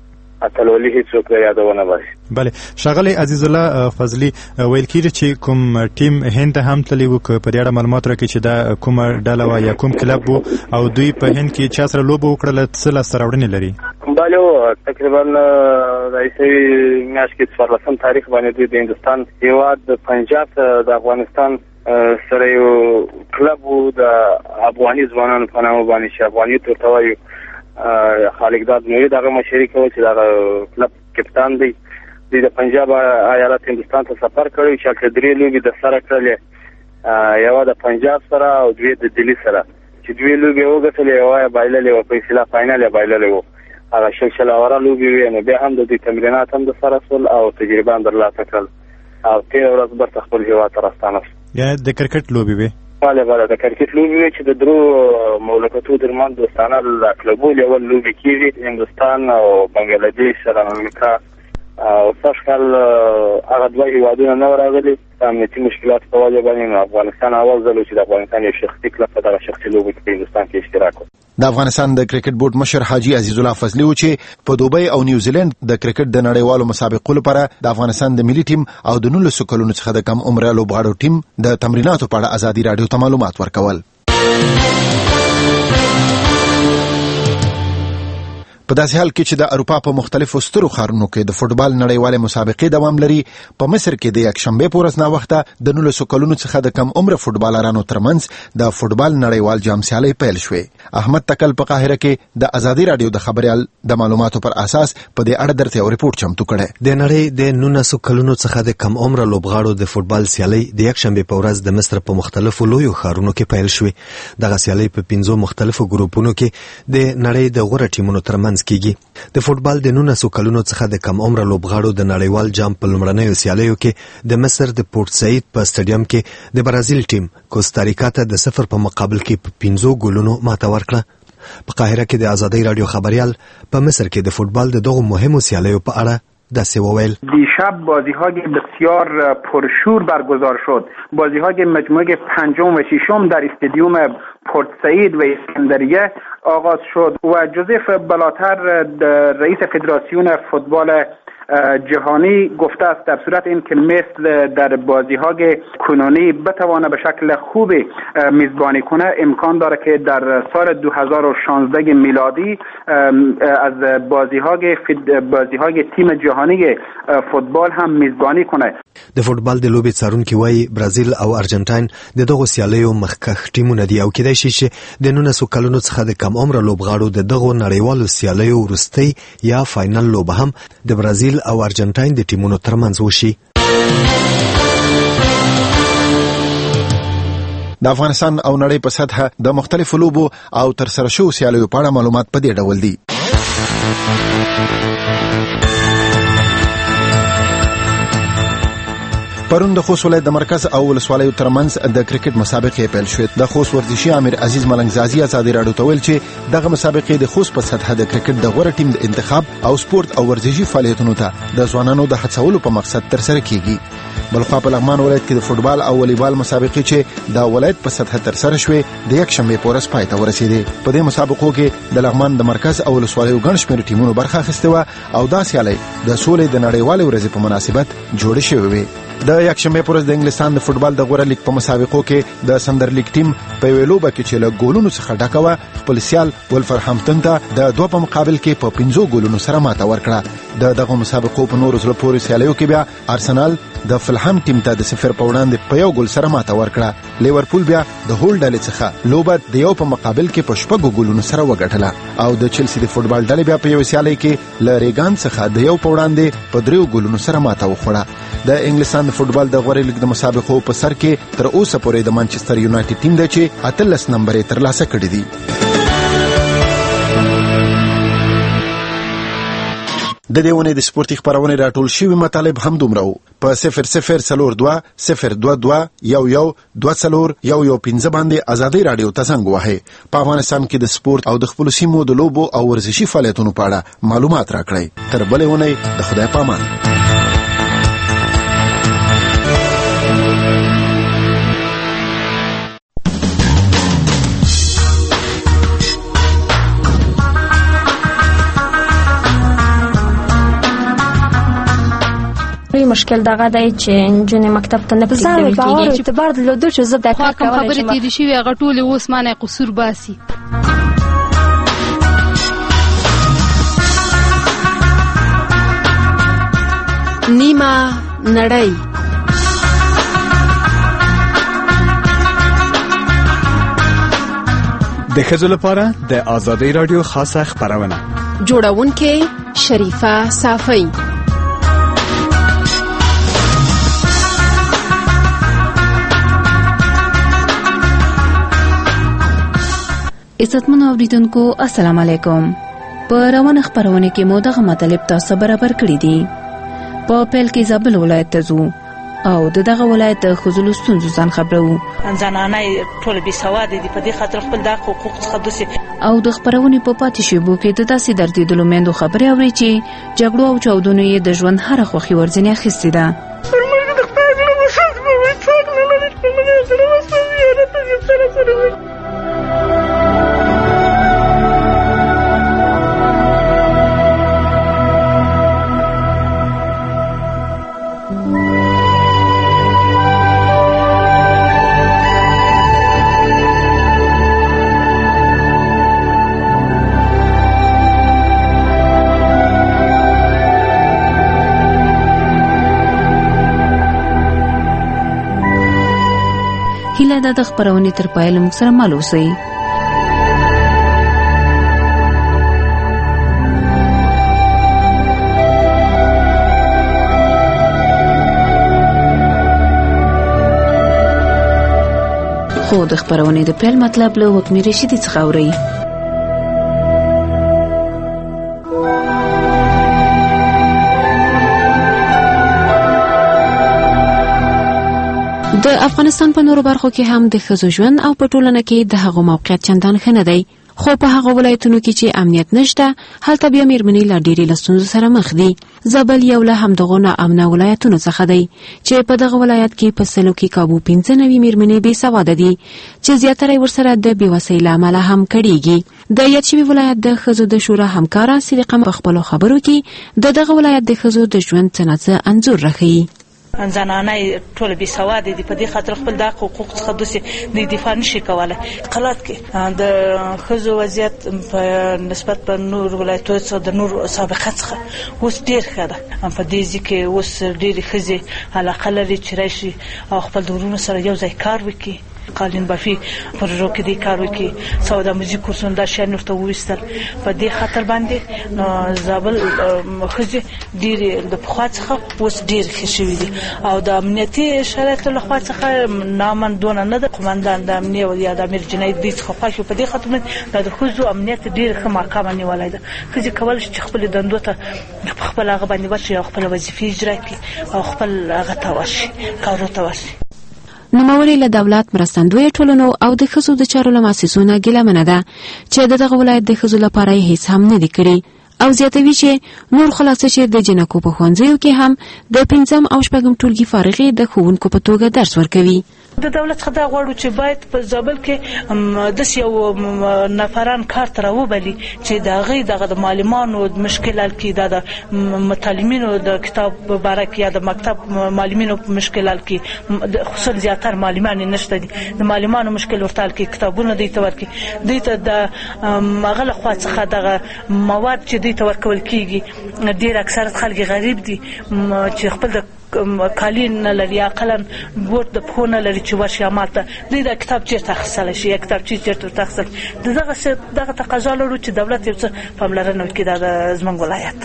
اتلولي هیڅوک یادونه باسي. بله ښاغلی عزیز الله فضلي ویل کېږي چې کوم ټیم هند ته هم تللی و، که په دې اړه معلومات راکړي چې دا کومه ډله وه یا کوم کلب و او دوی په هند کې چا سره لوبه وکړله، څه لاسته راوړنې لري؟ بله تقریبا د عیسوي میاشت کې 14 تاریخ باندې دوی د هندوستان هېواد د پنجاب د افغانستان سره یو کلب و د افغاني ځوانانو په نامه باندې چې افغاني ته ورته وایو خالقداد نوري دغه مشري کوي چې دغه کلب کپتان دی. دوی د پنجاب ایالت هندوستان ته سفر کړی چې هلته 3 لوبې د سره کړلې، یوه د پنجاب سره او 2 د دلی سره چې 2 لوبې وګټلې، یوه یې بایللې وه په اصطلاح فاینل یې بایللی و. هغه شلشلاوره لوبې وې نو بیا هم د دوی تمرینات هم د سره شول او تجربه هم ترلاسه کړل او تېره ورځ بېرته خپل هېواد ته راستانه شو. یعنې د کرکټ لوبې وې؟ بله د کرکټ لوبې وې چې د درو مملکتو ترمنځ دوستانه د کلبو لیول لوبې کېږي، هندوستان او بنګله دیش، سریلانکا او تشکل هغه دوه هیوادونه نه راغلي امنیتي مشکلات په وجه باندې افغانستان اول ځل چې د افغانستان یو شخصي کلب په دغه شخصي لوبو کې په هندوستان کې اشتراک وکړ. د افغانستان د کرکټ بورډ مشر حاجی عزیز الله فضلی و چې په دوبۍ او نیوزیلند د کرکټ د نړیوالو مسابقو لپاره د افغانستان د ملي ټیم او د 19 کلونو څخه د کم عمره لوبغاړو ټیم د تمریناتو په اړه ازادي رادیو ته معلومات ورکول. په داسې حال کې چې د اروپا په مختلفو سترو ښارونو کې د فوټبال نړیوالې مسابقې دوام لري، په مصر کې د یکشنبې په ورځ ناوخته د 19 کلونو څخه د کم عمره فوټبالرانو ترمنځ د فوټبال نړیوال جام سیالۍ پیل شوې. احمد تکل په قاهره کې د ازادي رادیو د خبريال د معلوماتو پر اساس په دې اړه درته یو ریپورت چمتو کړی. د نړۍ د 19 کلونو څخه د کم عمره لوبغاړو د فوټبال سیالۍ د یکشنبې په ورځ د مصر په مختلفو لویو ښارونو کې پیل شوې. دغه سیالۍ په 15 مختلفو ګروپونو کې د نړۍ د غوره ټیمونو ترمنځ کیږي. د فوټبال د 19 کلونو څخه د کم عمره لوبغاړو د نړیوال جام په لومړنیو سیالیو کې د مصر د پورت سعید په سټیډیم کې د برازیل ټیم کوستاریکا ته د 0 په مقابل کې په 15 ګولونو ماته ورکړه. په قاهره کې د آزادۍ رادیو خبریال په مصر کې د فوتبال د دغه مهمو سیالیو په اړه دسته وویل. دیشب بازی‌های بسیار پرشور برگزار شد. بازی‌های مجموعه پنجم و ششم در استادیوم پورت سعید و اسکندریه آغاز شد و جوزف بلاتر رئیس فدراسیون فوتبال جهانی گفته است در صورت این که مثل در بازی‌های کنونی بتوانه به شکل خوب میزبانی کنه، امکان داره که در سال 2016 میلادی از بازی‌های تیم جهانی فوتبال هم میزبانی کنه. د فوتبال د لوبې څارونکي وایي برازیل او ارجنټاین د دغو سیالیو مخکښ ټیمونه دي او کېدای شي چې د 19 کلونو څخه د کم عمره لوبغاړو د دغو نړیوالو سیالیو وروستۍ یا فاینل لوبه هم د برازیل او ارجنټاین د ټیمونو ترمنځ وشي. د افغانستان او نړۍ په سطحه د مختلفو لوبو او ترسره شوو سیالیو په اړه معلومات په دې ډول دي. پرون د خوست ولایت د مرکز او ولسوالیو ترمنځ د کرکټ مسابقې پیل شوې. د خوست ورزشي امیر عزیز ملنګزازي ازادي رادیو ته ویل چې دغه مسابقې د خوست په سطحه د کرکټ د غوره ټیم د انتخاب او سپورت او ورزشي فعالیتونو ته د ځوانانو د هڅولو په مقصد ترسره کیږي. بلخوا په لغمان ولایت کې د فوټبال او والیبال مسابقې چې د ولایت په سطحه ترسره شوې د یکشنبې په ورځ پای ته ورسېدې. په دې مسابقو کې د لغمان د مرکز او ولسوالیو ګڼ شمېر ټیمونو برخه اخیستې وه او دا سیالۍ د سولې د نړیوالې ورځې په مناسبت جوړې شوې وې. د یکشنبې پر ورځ د انګلستان د فوټبال د غوره لیګ په مسابقو کې د سندر لیګ ټیم په یوه لوبه کې چې له ګولونو څخه ډکه وه خپل سیال ولفرهمپټن ته د 2 په مقابل کې په 15 ګولونو سره ماته ورکړه. د دغه مسابقو په نورو زړه پورې سیالیو کې بیا ارسنال د فلهام ټیم ته د 0 په وړاندې په 1 ګول سره ماته ورکړه. لیورپول بیا د هول ډلې څخه لوبه د 1 په مقابل کې په 6 ګولونو سره وګټله او د چلسی د فوټبال ډلې بیا په یو سیالۍ کې له ریګان څخه د 1 په وړاندې په 3 ګولونو سره ماته وخوړه. د انګلستان د فوټبال د غوړې لیګ د مسابقو په سر کې تر اوسه پورې د مانچستر یونایټډ ټیم دی چې 18 نمبر یې ترلاسه کړی دی. د دې ونې د سپورتي خبرونې راټول شوي مطالب هم دومره وو. په 0042 022 11 24 باندې ازادي رادیو ته زنګ وهئ. په افغانستان کې د سپورت او د خپل سیمو د لوبو او ورزشي فعالیتونو په اړه معلومات راکړئ. تر بلې ونې د خدای پامان. مشکل دغه دی چې جنې مکتب ته نه پریږدول کېږي. اعتبار درلودو چې زه دا کار کولی شم. خبرې تېرې شوي هغه ټولې اوس مانه قصور باسي. نیمه نړۍ د ښځو لپاره د آزادۍ رادیو خاصه خبرونه جوړونکې شریفه صافی. عزتمنو اوریدونکو السلام علیکم. په روانه خبرونه کې مو دغه مطلب تاسو برابر کړی دي. په پیل کې زابل ولایت ته ځو او دغه ولایت د ښځو ستونزو ځان خبرو. زنانه ټول بې سواده دي، په دې خاطر خپل د حقوق څخه داسې او د خپرونې په پاتې شیبو کې د داسې دردېدلو میندو خبرې اوري چې جګړو او چاودنو یې د ژوند هره خوښي ورځنې اخیستې ده. هیله ده د خپرونې تر پایه له موږ سره مل اوسئ. خو د خپرونې د پیل مطلب له وکمې رشیدي څخه اورئ. د افغانستان په نورو برخو کې هم د ښځو ژوند او په ټولنه کې د هغو موقعیت چندان ښه نه دی، خو په هغه ولایتونو کې چې امنیت نشته هلته بیا میرمنې لا ډېرې له ستونزو سره مخ دي. زابل یو له همدغو ناامنه ولایتونو څخه دی چې په دغه ولایت کې په سلو کې کابو 95 میرمنې بې سواده دي چې زیاتره یې ورسره د بېوسۍ له امله هم کړېږي. د یاد شوي ولایت د ښځو د شورا همکاره صدیقه په خپلو خبرو کې د دغه ولایت د ښځو د ژوند څه نه څه انځور راښیي. زنانه ټول بې سواده دي، په دې خاطر خپل د حقوق څخه داسې د دفاع نشي کولی. قلات کې د ښځو وضعیت په نسبت په نور ولایتونو څخه د نور سابقه څخه اوس ډېر ښه ده. په دې ځای کې اوس ډېرې ښځې علاقه لري چې راشي او خپل د ورونو سره یو ځای کار وکړي، قالین بافي پروژو کې دې کار وکړي، سودا موزیک کورسونه دا شیان ورته وویستل. په دې خاطر باندې زابل ښځې ډېرې د پخوا څخه اوس ډېرې ښه شوي دي او د امنیتي شرایطو له خوا څخه نامن دونه نه ده. قمندان د امنیه یا د امیر جنید دوی څخه خوښ په دې خاطر باندې د ښځو امنیت ډېر ښه مقام نیولی ده. ښځې کولی شي چې خپلې دندو ته په خپل هغه باندې ورشي او خپله وظیفې اجرا کړي او خپل هغه ته ورشي، کارو ته ورشي. نوموړې له دولت مرستندویه ټولنو او د ښځو د چارو له مؤسسو نه ګیلمنه ده چې د دغه ولایت د ښځو لپاره یې هیڅ هم نه دي کړي او زیاتوي چې نور خلاصه چې د جنکو په ښوونځیو کې هم د 5م او 6م ټولګي فارغې د ښوونکو په توګه درس ورکوي. د دولت څخه دا غواړو چې باید په زابل کې داسې یو نفران کار ته راوبلي چې د هغوی دغه د معلمانو مشکل حل کړي، دا د متعلمینو د کتاب باره کې یا د مکتب معلمینو مشکل حل کړي. خصوصا زیاتر معلمان یې نشته دي، د معلمانو مشکل ورته حل کړي، کتابونه دوی ته ورکړي. دوی ته د هغه له خوا څخه دغه مواد چې دوی ته ورکول کېږي ډېر اکثریت خلک غریب دي چې خپل د کالي نه لري، اقلا بوټ د پښو نه لري چې ورشي همالته دوی د کتاب چېرته اخیستلی شي یا کتابچې چېرته ورته اخیستلی. دغه تقاضا لرو چې دولت یو څه پاملرنه وکړي د زموږ ولایت.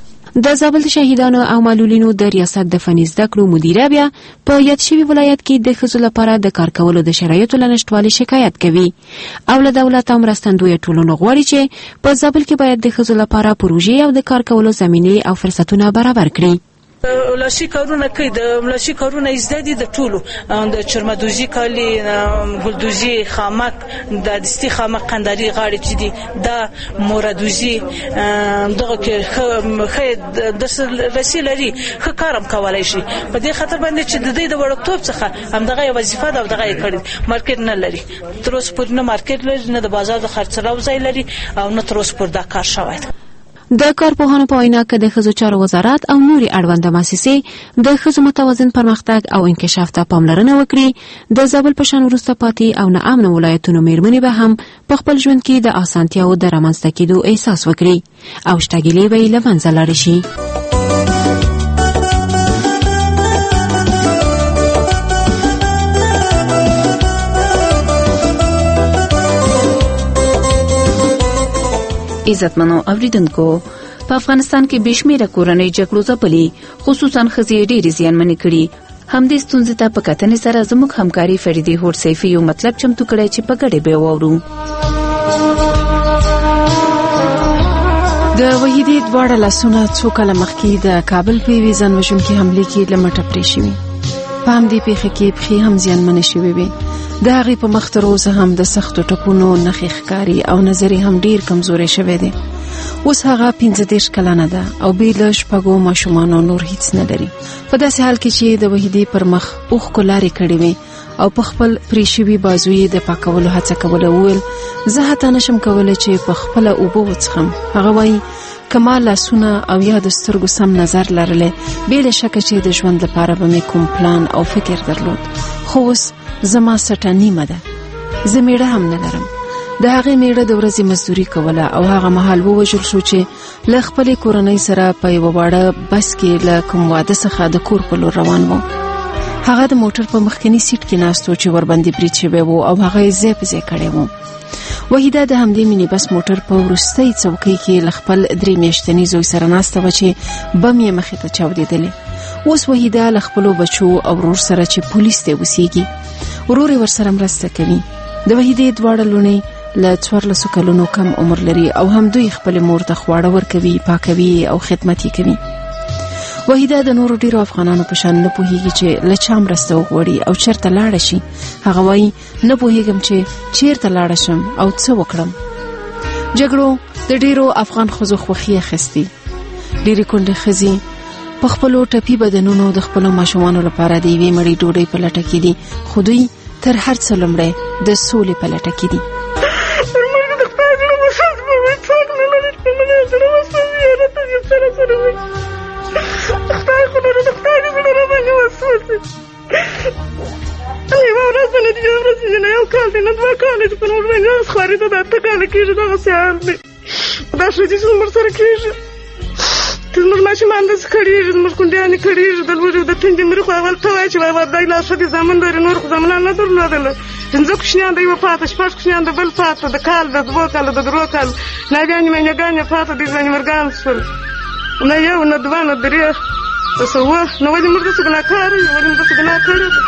د زابل د شهیدانو او معلولینو د ریاست د فني زده کړو مدیره بیا په یاد شوي ولایت کې د ښځو لپاره د کار کولو د شرایطو له نشتوالي شکایت کوي او له دولت او مرستندویه ټولنو غواړي چې په زابل کې باید د ښځو لپاره پروژې او د کار کولو زمینې او فرصتونه برابر کړي. ملاشي کارونه کوي، د ملاشي کارونه زده دي د ټولو، د چرمدوزي کالي، ګلدوزي، خامک، د دستي خامک قنداري غاړې چې دي، دا موردوزي، دغه کې ښه رسي لري، ښه کار هم کولی شي. په دې خاطر باندې چې د دوی د وړکتوب څخه همدغه یې وظیفه ده او دغه یې کړې، مارکېټ نه لري. تر اوسه پورې نه مارکېټ لري، نه د بازار د خرڅلاو ځای لري او نه تر اوسه پورې دا کار شوی ده. د کارپوهانو په وینا کې د ښځو چارو وزارت او نورې اړونده مؤسسې د ښځو متوازن پرمختګ او انکشاف ته پاملرنه وکړي، د زابل په شان وروسته پاتې او ناامنه ولایتونو میرمنې به هم په خپل ژوند کې د اسانتیاو د رامنځته کېدو احساس وکړي او شتګلې به یې له منځه لاړې شي. عزتمنو اوریدونکو، په افغانستان کې بشمیره کورنۍ جګړو ځپلي، خصوصا ښځې ډېرې زیانمنې کړي. همدې ستونزې ته په کتنې سره زموږ همکاري فریدې هوډ سیفي یو مطلب چمتو کړی چې په ګډه به واورو. د وحیدې دواړه لاسونه څو کاله مخکې د کابل په یوې ځانوژونکې حملې کې له مټه پرې شوي. په همدې پیښه کې پښې هم زیانمنې شوې وې. د هغې په مخ تر اوسه هم د سختو ټپونو نښې ښکاري او نظر هم ډیر کمزوری شوی دی. اوس هغه 15 کلنه ده او بې له شپږو ماشومانو نور هیڅ نه لري. په داسې حال کې چې د وحیدې پر مخ اوښکو لارې کړې وې او په خپل پرې شوي بازو یې د پاکولو هڅه کوله. وویل زه حتی نشم کولی چې په خپله اوبه وڅښم. هغه وایي که ما لاسونه او یا د سترګو سم نظر لرلی بې له شکه چې د ژوند لپاره به مې کوم پلان او فکر درلود. خو اوس زما سټه نیمه ده. زه میړه هم نه لرم. د هغې میړه د ورځې مزدوري کوله او هغه مهال ووژل شو چې له خپلې کورنۍ سره په یوه واړه بس کې له کوم واده څخه د کور په لور روان و. هغه د موټر په مخکني سیټ کې ناست و چې ورباندې برید شوی و او هغه یې ځای په ځای کړی و. وحیده د همدې مینی بس موټر په وروستۍ څوکۍ کې له خپل 3 میاشتني زوی سره ناسته وه چې بم یې مخې ته چاودېدلی. اوس وحیده له خپلو بچو او ورور سره چې پولیس ته اوسېږي. ورور یې ورسره مرسته کوي. د وحیدې دواړه لوڼې له 14 کلونو کم عمر لري او هم دوی خپل مور ته خواړه ورکوي، پاکوي او خدمت یې کوي. وحیده د نورو ډیرو افغانانو په شان نه پوهیږي چې له چا مرسته وغواړي او چیرته لاړه شي. هغه وایي نه پوهیږم چې چیرته لاړه شم او څه وکړم. جګړو د ډیرو افغان ښځو خوښي اخیستې. ډیرې کونډې ښځې په خپلو ټپي بدنونو د خپلو ماشومانو لپاره د یوې مړۍ ډوډۍ په لټه کې دي، خو دوی تر هر څه لومړی د سولې په لټه کې دي. خدای خو لري، خدای دې زړه باندې وسوځي. یوه ورځ باندې د یوه ورځ نه یو کال دی، نه 2 کاله چې په موږ باندې اوس خوارېده دا 8 کاله کېږي. دغسې حال دی. دا ښځې چې زموږ سره کېږي، چې زموږ ماشومان داسې کړېږي، زموږ کونډیانې کړېږي، د لوږې د تندې مري. خو اول ته وایي چې بابا دی لا ښه دي زامن لري، نور خو زامنان نه درلودله. 5 کوچنیان د یوه پاته، 6 کوچنیان د بل پاته، د کال د 2 کاله د 3 کال ناګانې مینګانې پاته دي، ځوانې مرګان شول. نه یو نه 2 نه 3 څه وه. نو ولې موږ داسې ګناهکاره یو؟ ولې موږ داسې ګناه کړې ده؟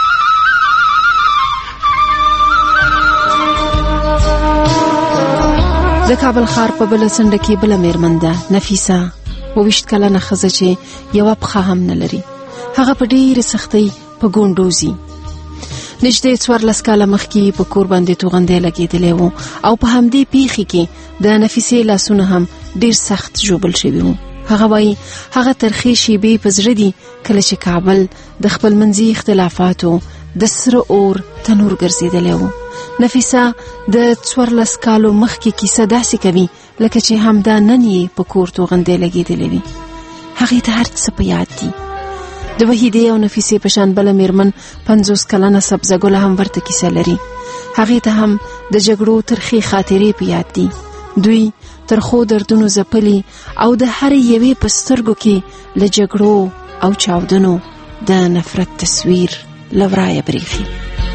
د کابل ښار په بله څنډه کې بله میرمن ده، نفیسه، 22 کلنه ښځه چې یوه پښه هم نه لري. هغه په ډېرې سختۍ په ګونډو ځي. نږدې 14 کاله مخکې په کور باندې توغندی لګېدلی و او په همدې پیښې کې د نفیسې لاسونه هم ډېر سخت ژوبل شوي وو. هغه وایي هغه ترخې شیبې په زړه دي کله چې کابل د خپل منځي اختلافاتو د سره اور تنور ګرځېدلی و. نفیسه د 14 کالو مخکې کیسه داسې کوي لکه چې همدا نن یې په کور توغندی لګېدلی وي. هغې ته هر څه په یاد دي. د وحیدې او نفیسې په شان بله میرمن 50 کلنه سبزه ګله هم ورته کیسه لري. هغې ته هم د جګړو ترخې خاطرې په یاد دي. دوی ترخو دردونو ځپلي او د هر یوې په سترګو کې له جګړو او چاودنو د نفرت تصویر له ورایه بریښي.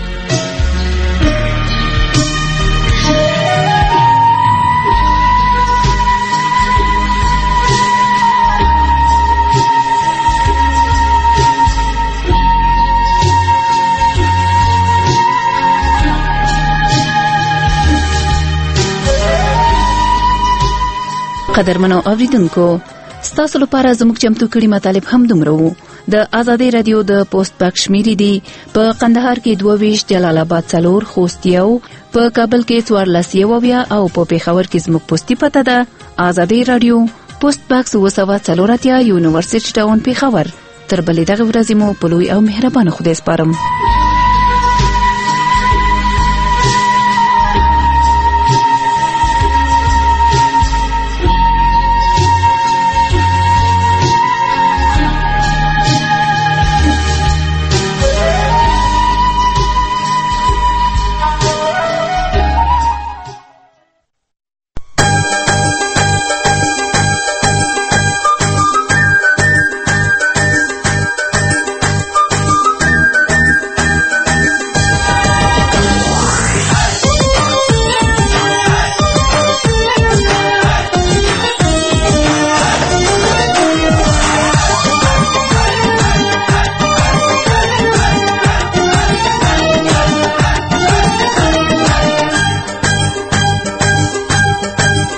قدرمنو اوریدونکو، ستاسو لپاره زموږ چمتو کړي مطالب هم دومره وو. د آزادۍ رادیو د پوسټ باک شمیرې دي په قندهار کې 22، جلال آباد 4، خوست 1، په کابل کې 14 او په پېښور کې زموږ پوسټي پته ده آزادۍ رادیو پوسټ باکس 244 یونیورسيټي ټاون پېښور. تر بلې دغه ورځې مو په لوی او مهربانه خدای سپارم.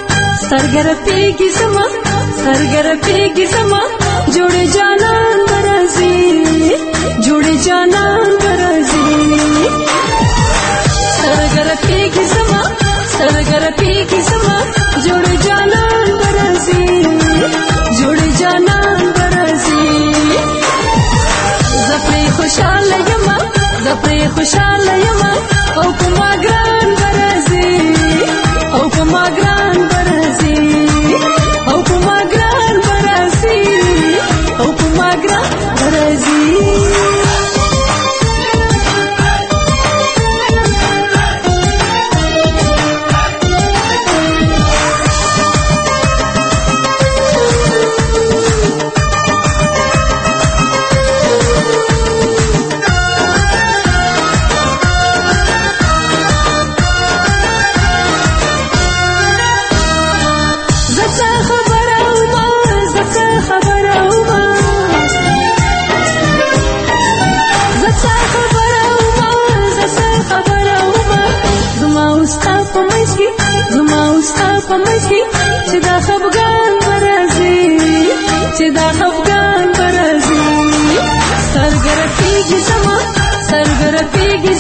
सरगर पेगी समा जोड़े जाना برازي جوړي جانان برازي سرګرتي زما جوړي جانان برازي جوړي جانان برازي زپری خوشاله یما او کومه ګران برازي او کومه ګران برازي او کومه ګران برازي او کومه ګران برازي چې دا خفګان برازي سرګرتيږي